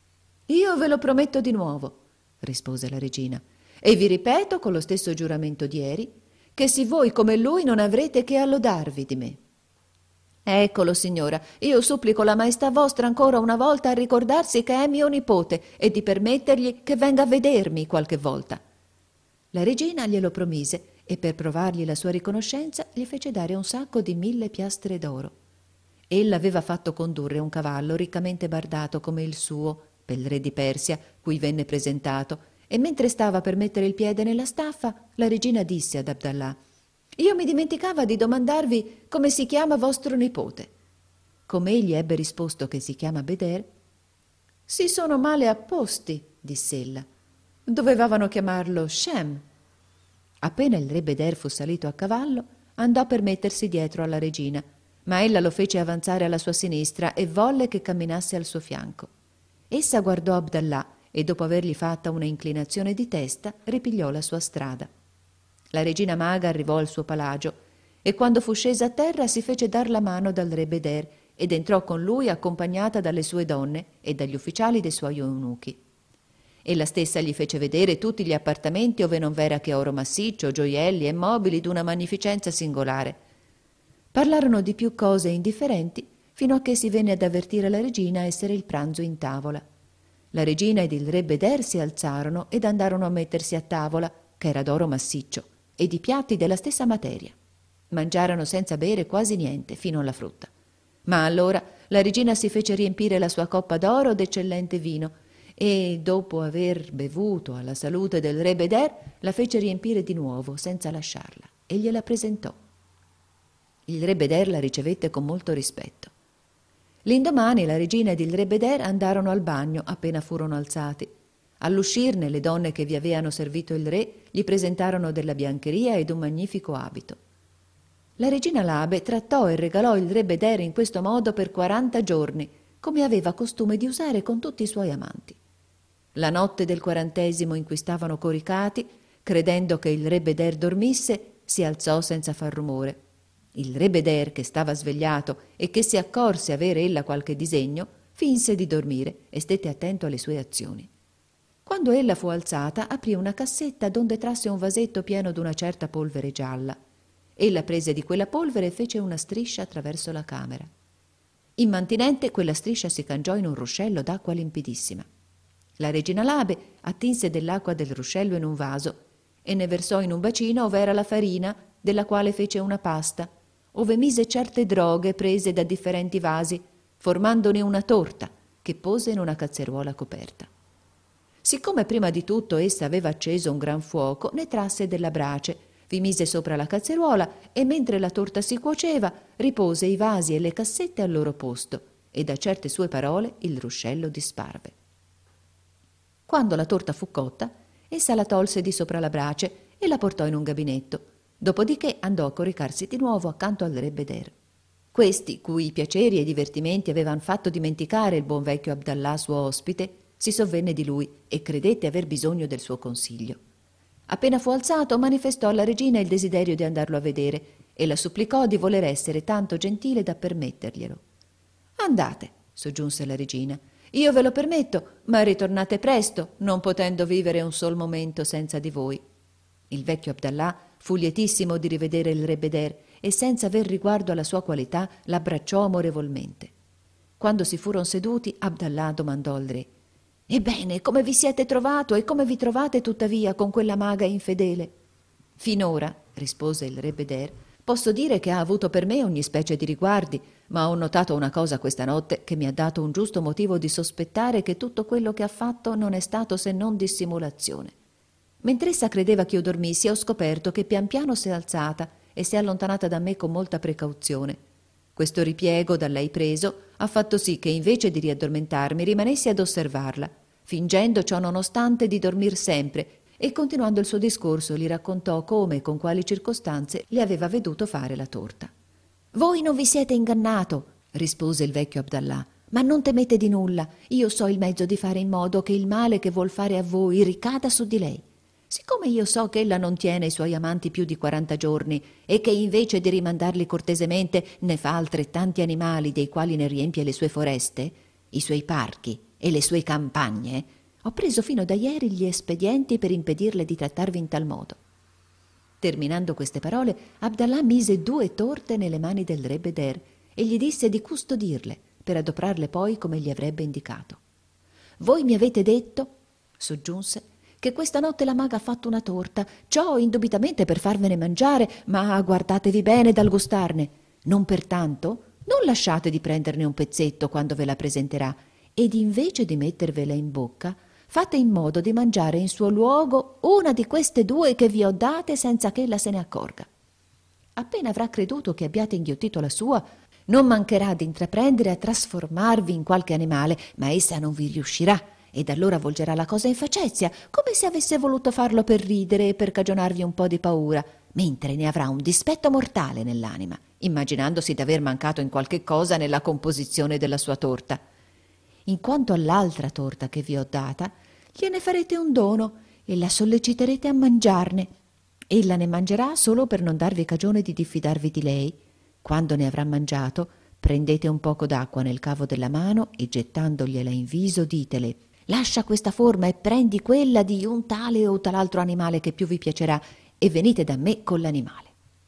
Io ve lo prometto di nuovo, rispose la regina, e vi ripeto con lo stesso giuramento di ieri che sì voi come lui non avrete che allodarvi di me. Eccolo, signora, io supplico la maestà vostra ancora una volta a ricordarsi che è mio nipote e di permettergli che venga a vedermi qualche volta. La regina glielo promise e per provargli la sua riconoscenza gli fece dare un sacco di 1000 piastre d'oro. Ella aveva fatto condurre un cavallo riccamente bardato come il suo per il re di Persia, cui venne presentato, e mentre stava per mettere il piede nella staffa, la regina disse ad Abdallah: Io mi dimenticava di domandarvi come si chiama vostro nipote. Come egli ebbe risposto che si chiama Beder: Si sono male apposti, diss'ella. Dovevano chiamarlo Shem. Appena il re Beder fu salito a cavallo, andò per mettersi dietro alla regina, ma ella lo fece avanzare alla sua sinistra e volle che camminasse al suo fianco. Essa guardò Abdallah e, dopo avergli fatta una inclinazione di testa, ripigliò la sua strada. La regina maga arrivò al suo palagio e, quando fu scesa a terra, si fece dar la mano dal re Beder ed entrò con lui accompagnata dalle sue donne e dagli ufficiali dei suoi eunuchi. Ella stessa gli fece vedere tutti gli appartamenti ove non v'era che oro massiccio, gioielli e mobili d'una magnificenza singolare. Parlarono di più cose indifferenti fino a che si venne ad avvertire la regina a essere il pranzo in tavola. La regina ed il re Beder si alzarono ed andarono a mettersi a tavola, che era d'oro massiccio, e di piatti della stessa materia. Mangiarono senza bere quasi niente, fino alla frutta. Ma allora la regina si fece riempire la sua coppa d'oro d'eccellente vino e, dopo aver bevuto alla salute del re Beder, la fece riempire di nuovo senza lasciarla e gliela presentò. Il re Beder la ricevette con molto rispetto. L'indomani la regina ed il re Beder andarono al bagno appena furono alzati. All'uscirne le donne che vi avevano servito il re gli presentarono della biancheria ed un magnifico abito. La regina Labe trattò e regalò il re Beder in questo modo per 40 giorni, come aveva costume di usare con tutti i suoi amanti. La notte del 40° in cui stavano coricati, credendo che il re Beder dormisse, si alzò senza far rumore. Il re Beder, che stava svegliato e che si accorse avere ella qualche disegno, finse di dormire e stette attento alle sue azioni. Quando ella fu alzata, aprì una cassetta donde trasse un vasetto pieno d'una certa polvere gialla. Ella prese di quella polvere e fece una striscia attraverso la camera. Immantinente quella striscia si cangiò in un ruscello d'acqua limpidissima. La regina Labe attinse dell'acqua del ruscello in un vaso e ne versò in un bacino ov'era la farina, della quale fece una pasta, ove mise certe droghe prese da differenti vasi, formandone una torta che pose in una cazzeruola coperta. Siccome prima di tutto essa aveva acceso un gran fuoco, ne trasse della brace, vi mise sopra la cazzeruola e mentre la torta si cuoceva ripose i vasi e le cassette al loro posto e da certe sue parole il ruscello disparve. Quando la torta fu cotta, essa la tolse di sopra la brace e la portò in un gabinetto, dopodiché andò a coricarsi di nuovo accanto al re Beder. Questi, cui piaceri e divertimenti avevan fatto dimenticare il buon vecchio Abdallah suo ospite, si sovvenne di lui e credette aver bisogno del suo consiglio. Appena fu alzato, manifestò alla regina il desiderio di andarlo a vedere e la supplicò di voler essere tanto gentile da permetterglielo. «Andate», soggiunse la regina, «io ve lo permetto, ma ritornate presto, non potendo vivere un sol momento senza di voi». Il vecchio Abdallah fu lietissimo di rivedere il re Beder e senza aver riguardo alla sua qualità l'abbracciò amorevolmente. Quando si furono seduti, Abdallah domandò al re: «Ebbene, come vi siete trovato e come vi trovate tuttavia con quella maga infedele?» «Finora», rispose il re Beder, «posso dire che ha avuto per me ogni specie di riguardi, ma ho notato una cosa questa notte che mi ha dato un giusto motivo di sospettare che tutto quello che ha fatto non è stato se non dissimulazione. Mentre essa credeva che io dormissi, ho scoperto che pian piano si è alzata e si è allontanata da me con molta precauzione. Questo ripiego da lei preso ha fatto sì che invece di riaddormentarmi rimanessi ad osservarla, fingendo ciò nonostante di dormir sempre, e continuando il suo discorso gli raccontò come e con quali circostanze le aveva veduto fare la torta. «Voi non vi siete ingannato», rispose il vecchio Abdallah, «ma non temete di nulla. Io so il mezzo di fare in modo che il male che vuol fare a voi ricada su di lei. Siccome io so che ella non tiene i suoi amanti più di 40 giorni e che invece di rimandarli cortesemente ne fa altrettanti animali dei quali ne riempie le sue foreste, i suoi parchi e le sue campagne, ho preso fino da ieri gli espedienti per impedirle di trattarvi in tal modo». Terminando queste parole, Abdallah mise 2 torte nelle mani del re Beder e gli disse di custodirle per adoprarle poi come gli avrebbe indicato. «Voi mi avete detto», soggiunse, «che questa notte la maga ha fatto una torta, ciò indubitamente per farvene mangiare, ma guardatevi bene dal gustarne. Non pertanto, non lasciate di prenderne un pezzetto quando ve la presenterà, ed invece di mettervela in bocca, fate in modo di mangiare in suo luogo una di queste 2 che vi ho date senza che ella se ne accorga. Appena avrà creduto che abbiate inghiottito la sua, non mancherà di intraprendere a trasformarvi in qualche animale, ma essa non vi riuscirà, ed allora volgerà la cosa in facezia, come se avesse voluto farlo per ridere e per cagionarvi un po' di paura, mentre ne avrà un dispetto mortale nell'anima, immaginandosi d'aver mancato in qualche cosa nella composizione della sua torta. In quanto all'altra torta che vi ho data, gliene farete un dono e la solleciterete a mangiarne. Ella ne mangerà solo per non darvi cagione di diffidarvi di lei. Quando ne avrà mangiato, prendete un poco d'acqua nel cavo della mano e gettandogliela in viso ditele: «Lascia questa forma e prendi quella di un tale o tal'altro animale che più vi piacerà e venite da me con l'animale».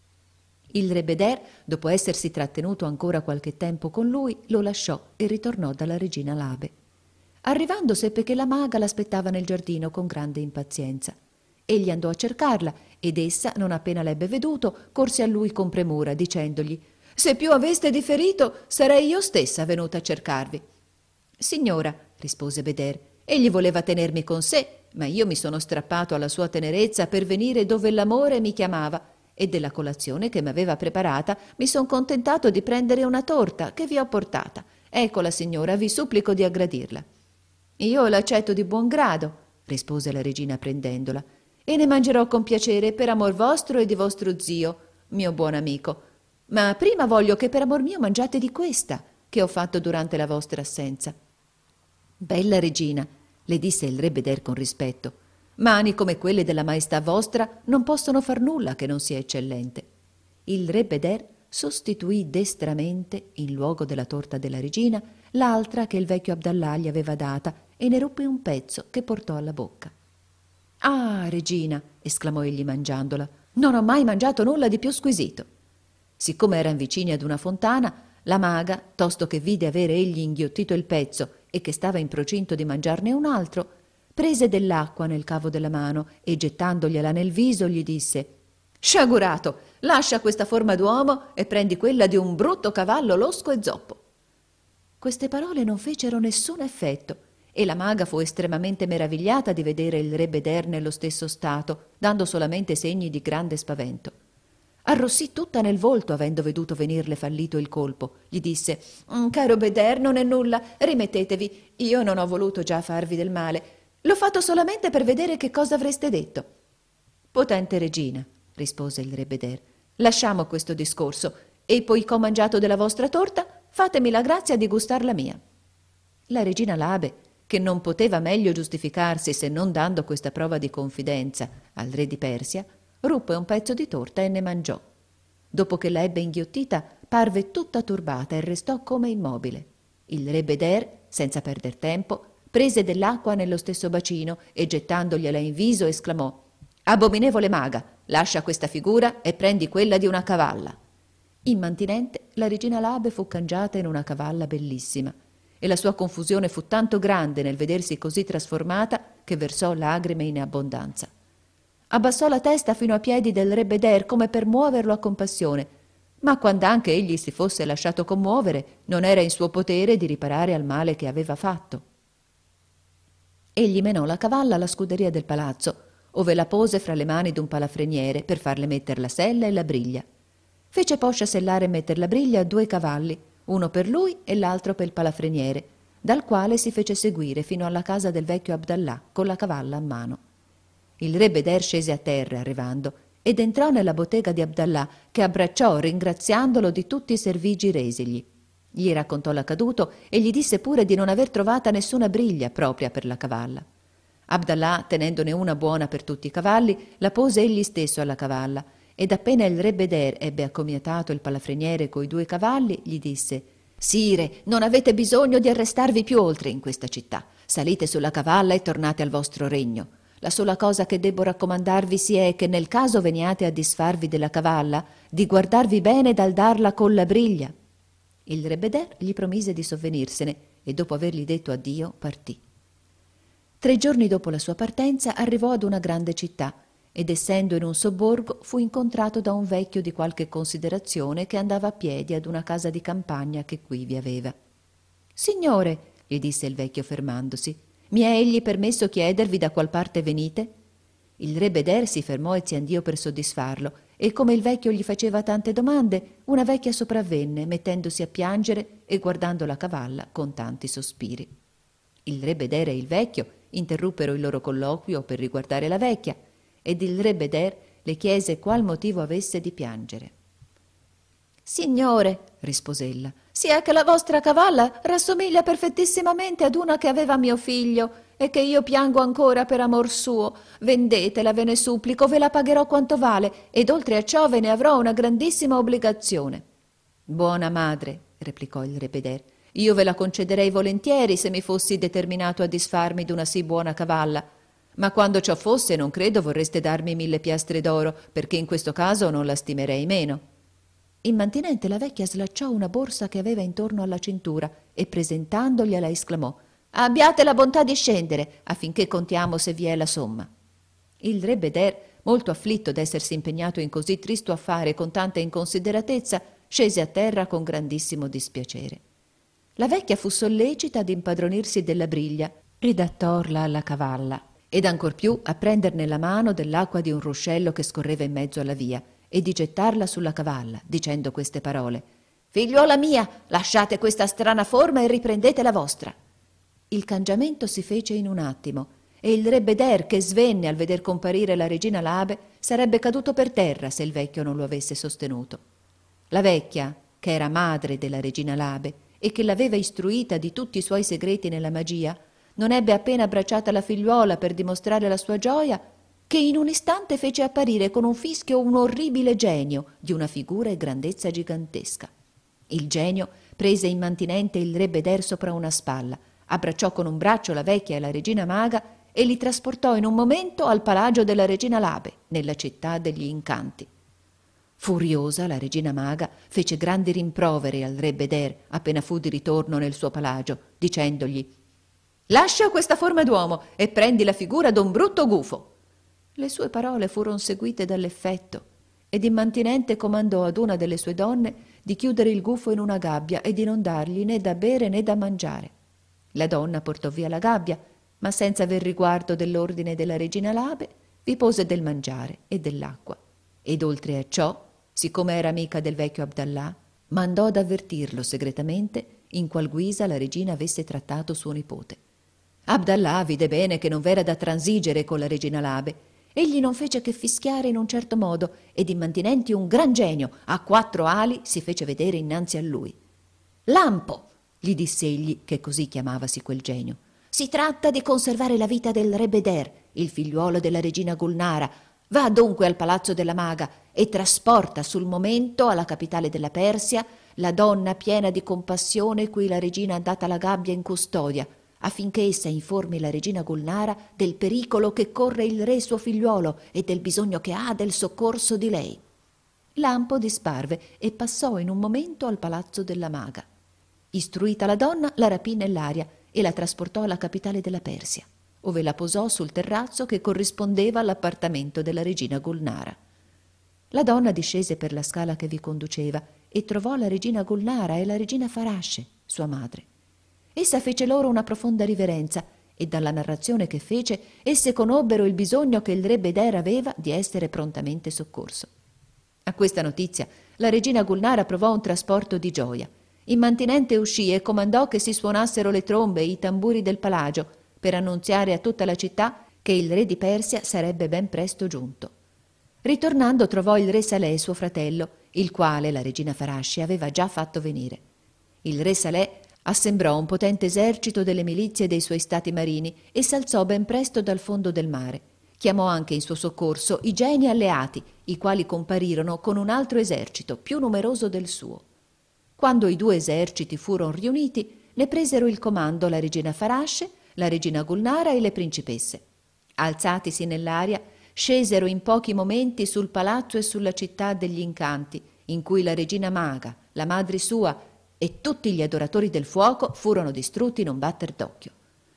Il re Beder, dopo essersi trattenuto ancora qualche tempo con lui, lo lasciò e ritornò dalla regina Labe. Arrivando seppe che la maga l'aspettava nel giardino con grande impazienza. Egli andò a cercarla ed essa, non appena l'ebbe veduto, corse a lui con premura, dicendogli: «Se più aveste differito, sarei io stessa venuta a cercarvi». «Signora», rispose Beder, «egli voleva tenermi con sé, ma io mi sono strappato alla sua tenerezza per venire dove l'amore mi chiamava, e della colazione che m'aveva preparata mi son contentato di prendere una torta che vi ho portata. Eccola, signora, vi supplico di aggradirla». «Io l'accetto di buon grado», rispose la regina prendendola, «e ne mangerò con piacere per amor vostro e di vostro zio, mio buon amico. Ma prima voglio che per amor mio mangiate di questa, che ho fatto durante la vostra assenza. Bella regina, le disse il re Beder con rispetto, mani come quelle della maestà vostra non possono far nulla che non sia eccellente. Il re Beder sostituì destramente, in luogo della torta della regina, l'altra che il vecchio Abdallah gli aveva data e ne ruppe un pezzo che portò alla bocca. «Ah, regina!» esclamò egli mangiandola, «non ho mai mangiato nulla di più squisito!» Siccome eran vicini ad una fontana, la maga, tosto che vide avere egli inghiottito il pezzo e che stava in procinto di mangiarne un altro, prese dell'acqua nel cavo della mano e gettandogliela nel viso gli disse: «Sciagurato, lascia questa forma d'uomo e prendi quella di un brutto cavallo losco e zoppo!» Queste parole non fecero nessun effetto e la maga fu estremamente meravigliata di vedere il re Beder nello stesso stato, dando solamente segni di grande spavento. Arrossì tutta nel volto avendo veduto venirle fallito il colpo. Gli disse: «Caro Beder, non è nulla, rimettetevi, io non ho voluto già farvi del male, l'ho fatto solamente per vedere che cosa avreste detto.» «Potente regina», rispose il re Beder, «lasciamo questo discorso e poiché ho mangiato della vostra torta, fatemi la grazia di gustar la mia.» La regina Labe, che non poteva meglio giustificarsi se non dando questa prova di confidenza al re di Persia, ruppe un pezzo di torta e ne mangiò. Dopo che la ebbe inghiottita, parve tutta turbata e restò come immobile. Il re Beder, senza perder tempo, prese dell'acqua nello stesso bacino e gettandogliela in viso esclamò: «Abominevole maga, lascia questa figura e prendi quella di una cavalla.» Immantinente, la regina Labe fu cangiata in una cavalla bellissima e la sua confusione fu tanto grande nel vedersi così trasformata che versò lagrime in abbondanza. Abbassò la testa fino a piedi del re Beder come per muoverlo a compassione, ma quand'anche egli si fosse lasciato commuovere, non era in suo potere di riparare al male che aveva fatto. Egli menò la cavalla alla scuderia del palazzo, ove la pose fra le mani d'un palafreniere per farle metter la sella e la briglia. Fece poscia sellare e metter la briglia a 2 cavalli, uno per lui e l'altro per il palafreniere, dal quale si fece seguire fino alla casa del vecchio Abdallah con la cavalla a mano. Il re Beder scese a terra arrivando ed entrò nella bottega di Abdallah, che abbracciò ringraziandolo di tutti i servigi resigli. Gli raccontò l'accaduto e gli disse pure di non aver trovata nessuna briglia propria per la cavalla. Abdallah, tenendone una buona per tutti i cavalli, la pose egli stesso alla cavalla ed appena il re Beder ebbe accomiatato il palafreniere coi 2 cavalli, gli disse: «Sire, non avete bisogno di arrestarvi più oltre in questa città. Salite sulla cavalla e tornate al vostro regno. La sola cosa che debbo raccomandarvi si è che nel caso veniate a disfarvi della cavalla, di guardarvi bene dal darla con la briglia.» Il re Beder gli promise di sovvenirsene e dopo avergli detto addio partì. 3 giorni dopo la sua partenza arrivò ad una grande città ed essendo in un sobborgo fu incontrato da un vecchio di qualche considerazione che andava a piedi ad una casa di campagna che qui vi aveva. «Signore», gli disse il vecchio fermandosi, «mi è egli permesso chiedervi da qual parte venite?» Il re Beder si fermò e si andò per soddisfarlo e come il vecchio gli faceva tante domande, una vecchia sopravvenne mettendosi a piangere e guardando la cavalla con tanti sospiri. Il re Beder e il vecchio interruppero il loro colloquio per riguardare la vecchia ed il re Beder le chiese qual motivo avesse di piangere. «Signore», rispose ella, «sia che la vostra cavalla rassomiglia perfettissimamente ad una che aveva mio figlio e che io piango ancora per amor suo. Vendetela, ve ne supplico, ve la pagherò quanto vale ed oltre a ciò ve ne avrò una grandissima obbligazione.» «Buona madre», replicò il re Beder, «io ve la concederei volentieri se mi fossi determinato a disfarmi d'una sì buona cavalla. Ma quando ciò fosse non credo vorreste darmi 1000 piastre d'oro, perché in questo caso non la stimerei meno.» Immantinente la vecchia slacciò una borsa che aveva intorno alla cintura e presentandogliela esclamò: «Abbiate la bontà di scendere, affinché contiamo se vi è la somma.» Il re Beder, molto afflitto d'essersi impegnato in così tristo affare con tanta inconsideratezza, scese a terra con grandissimo dispiacere. La vecchia fu sollecita ad impadronirsi della briglia ed attorla alla cavalla, ed ancor più a prenderne la mano dell'acqua di un ruscello che scorreva in mezzo alla via e di gettarla sulla cavalla, dicendo queste parole: «Figliuola mia, lasciate questa strana forma e riprendete la vostra.» Il cangiamento si fece in un attimo e il re Beder, che svenne al veder comparire la regina Labe, sarebbe caduto per terra se il vecchio non lo avesse sostenuto. La vecchia, che era madre della regina Labe e che l'aveva istruita di tutti i suoi segreti nella magia, non ebbe appena abbracciata la figliuola per dimostrare la sua gioia, che in un istante fece apparire con un fischio un orribile genio di una figura e grandezza gigantesca. Il genio prese immantinente il re Beder sopra una spalla, abbracciò con un braccio la vecchia e la regina maga e li trasportò in un momento al palagio della regina Labe, nella città degli incanti. Furiosa, la regina maga fece grandi rimproveri al re Beder appena fu di ritorno nel suo palagio, dicendogli: «Lascia questa forma d'uomo e prendi la figura d'un brutto gufo». Le sue parole furono seguite dall'effetto ed immantinente comandò ad una delle sue donne di chiudere il gufo in una gabbia e di non dargli né da bere né da mangiare. La donna portò via la gabbia, ma senza aver riguardo dell'ordine della regina Labe, vi pose del mangiare e dell'acqua. Ed oltre a ciò, siccome era amica del vecchio Abdallà, mandò ad avvertirlo segretamente in qual guisa la regina avesse trattato suo nipote. Abdallà vide bene che non v'era da transigere con la regina Labe. Egli non fece che fischiare in un certo modo ed immantinenti un gran genio a 4 ali si fece vedere innanzi a lui. «Lampo», gli disse egli, che così chiamavasi quel genio, «si tratta di conservare la vita del re Beder, il figliuolo della regina Gulnara. Va dunque al palazzo della maga e trasporta sul momento alla capitale della Persia la donna piena di compassione cui la regina ha data la gabbia in custodia, affinché essa informi la regina Gulnara del pericolo che corre il re suo figliuolo e del bisogno che ha del soccorso di lei». Lampo disparve e passò in un momento al palazzo della maga. Istruita la donna, la rapì nell'aria e la trasportò alla capitale della Persia, ove la posò sul terrazzo che corrispondeva all'appartamento della regina Gulnara. La donna discese per la scala che vi conduceva e trovò la regina Gulnara e la regina Farasce, sua madre. Essa fece loro una profonda riverenza e dalla narrazione che fece esse conobbero il bisogno che il re Beder aveva di essere prontamente soccorso. A questa notizia la regina Gulnara provò un trasporto di gioia. Immantinente uscì e comandò che si suonassero le trombe e i tamburi del palagio per annunziare a tutta la città che il re di Persia sarebbe ben presto giunto. Ritornando trovò il re Saleh, suo fratello, il quale la regina Farasce aveva già fatto venire. Il re Saleh assembrò un potente esercito delle milizie dei suoi stati marini e s'alzò ben presto dal fondo del mare. Chiamò anche in suo soccorso i geni alleati, i quali comparirono con un altro esercito più numeroso del suo. Quando i 2 eserciti furono riuniti, ne presero il comando la regina Farasce, la regina Gulnara e le principesse. Alzatisi nell'aria, scesero in pochi momenti sul palazzo e sulla città degli incanti, in cui la regina maga, la madre sua e tutti gli adoratori del fuoco furono distrutti in un batter d'occhio.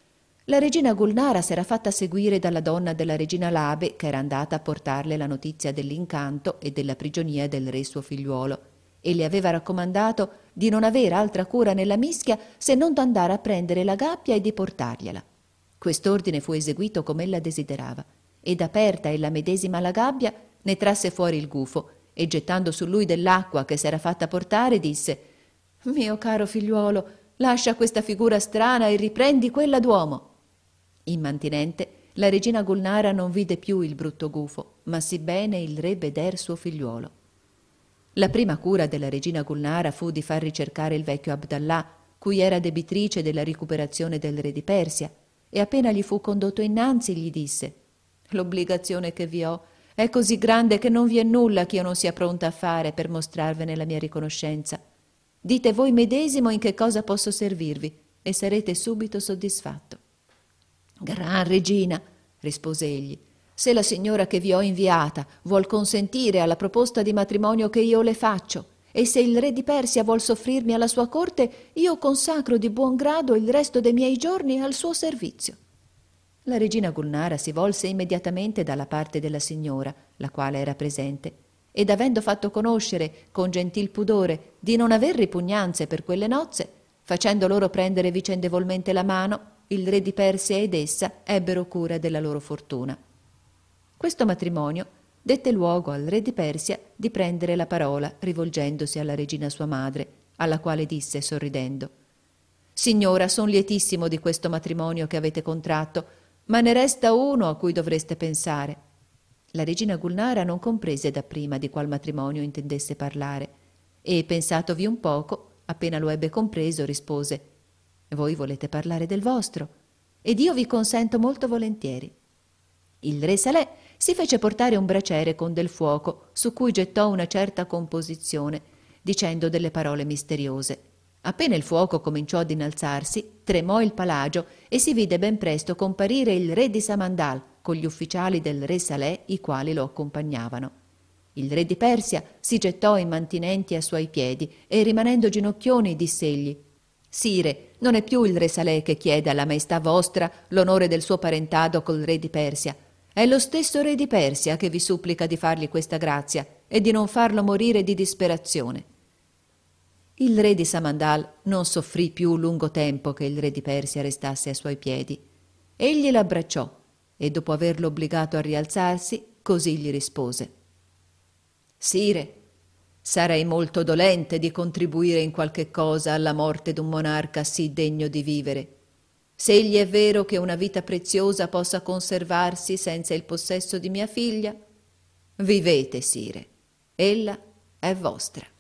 La regina Gulnara s'era fatta seguire dalla donna della regina Labe, che era andata a portarle la notizia dell'incanto e della prigionia del re suo figliuolo, e le aveva raccomandato di non avere altra cura nella mischia se non d'andare a prendere la gabbia e di portargliela. Quest'ordine fu eseguito come ella desiderava, ed aperta ella medesima la gabbia, ne trasse fuori il gufo e gettando su lui dell'acqua che s'era fatta portare disse: «Mio caro figliuolo, lascia questa figura strana e riprendi quella d'uomo». Immantinente, la regina Gulnara non vide più il brutto gufo, ma sì bene il re Beder suo figliuolo. La prima cura della regina Gulnara fu di far ricercare il vecchio Abdallà, cui era debitrice della ricuperazione del re di Persia, e appena gli fu condotto innanzi gli disse: «L'obbligazione che vi ho è così grande che non vi è nulla che io non sia pronta a fare per mostrarvene la mia riconoscenza. Dite voi medesimo in che cosa posso servirvi e sarete subito soddisfatto». «Gran regina», rispose egli, «se la signora che vi ho inviata vuol consentire alla proposta di matrimonio che io le faccio, e se il re di Persia vuol soffrirmi alla sua corte, io consacro di buon grado il resto dei miei giorni al suo servizio». La regina Gulnara si volse immediatamente dalla parte della signora, la quale era presente, ed avendo fatto conoscere con gentil pudore di non aver ripugnanze per quelle nozze, facendo loro prendere vicendevolmente la mano, il re di Persia ed essa ebbero cura della loro fortuna. Questo matrimonio dette luogo al re di Persia di prendere la parola rivolgendosi alla regina sua madre, alla quale disse sorridendo: «Signora, son lietissimo di questo matrimonio che avete contratto, ma ne resta uno a cui dovreste pensare». La regina Gulnara non comprese dapprima di qual matrimonio intendesse parlare e, pensatovi un poco, appena lo ebbe compreso, rispose: «Voi volete parlare del vostro, ed io vi consento molto volentieri». Il re Saleh si fece portare un braciere con del fuoco, su cui gettò una certa composizione, dicendo delle parole misteriose. Appena il fuoco cominciò ad innalzarsi, tremò il palagio e si vide ben presto comparire il re di Samandal con gli ufficiali del re Saleh, i quali lo accompagnavano. Il re di Persia si gettò immantinenti a suoi piedi e, rimanendo ginocchioni, diss'egli: «Sire, non è più il re Saleh che chiede alla maestà vostra l'onore del suo parentado col re di Persia. È lo stesso re di Persia che vi supplica di fargli questa grazia e di non farlo morire di disperazione». Il re di Samandal non soffrì più lungo tempo che il re di Persia restasse ai suoi piedi. Egli l'abbracciò e, dopo averlo obbligato a rialzarsi, così gli rispose: «Sire, sarei molto dolente di contribuire in qualche cosa alla morte d'un monarca sì degno di vivere. Se egli è vero che una vita preziosa possa conservarsi senza il possesso di mia figlia, vivete, sire, ella è vostra».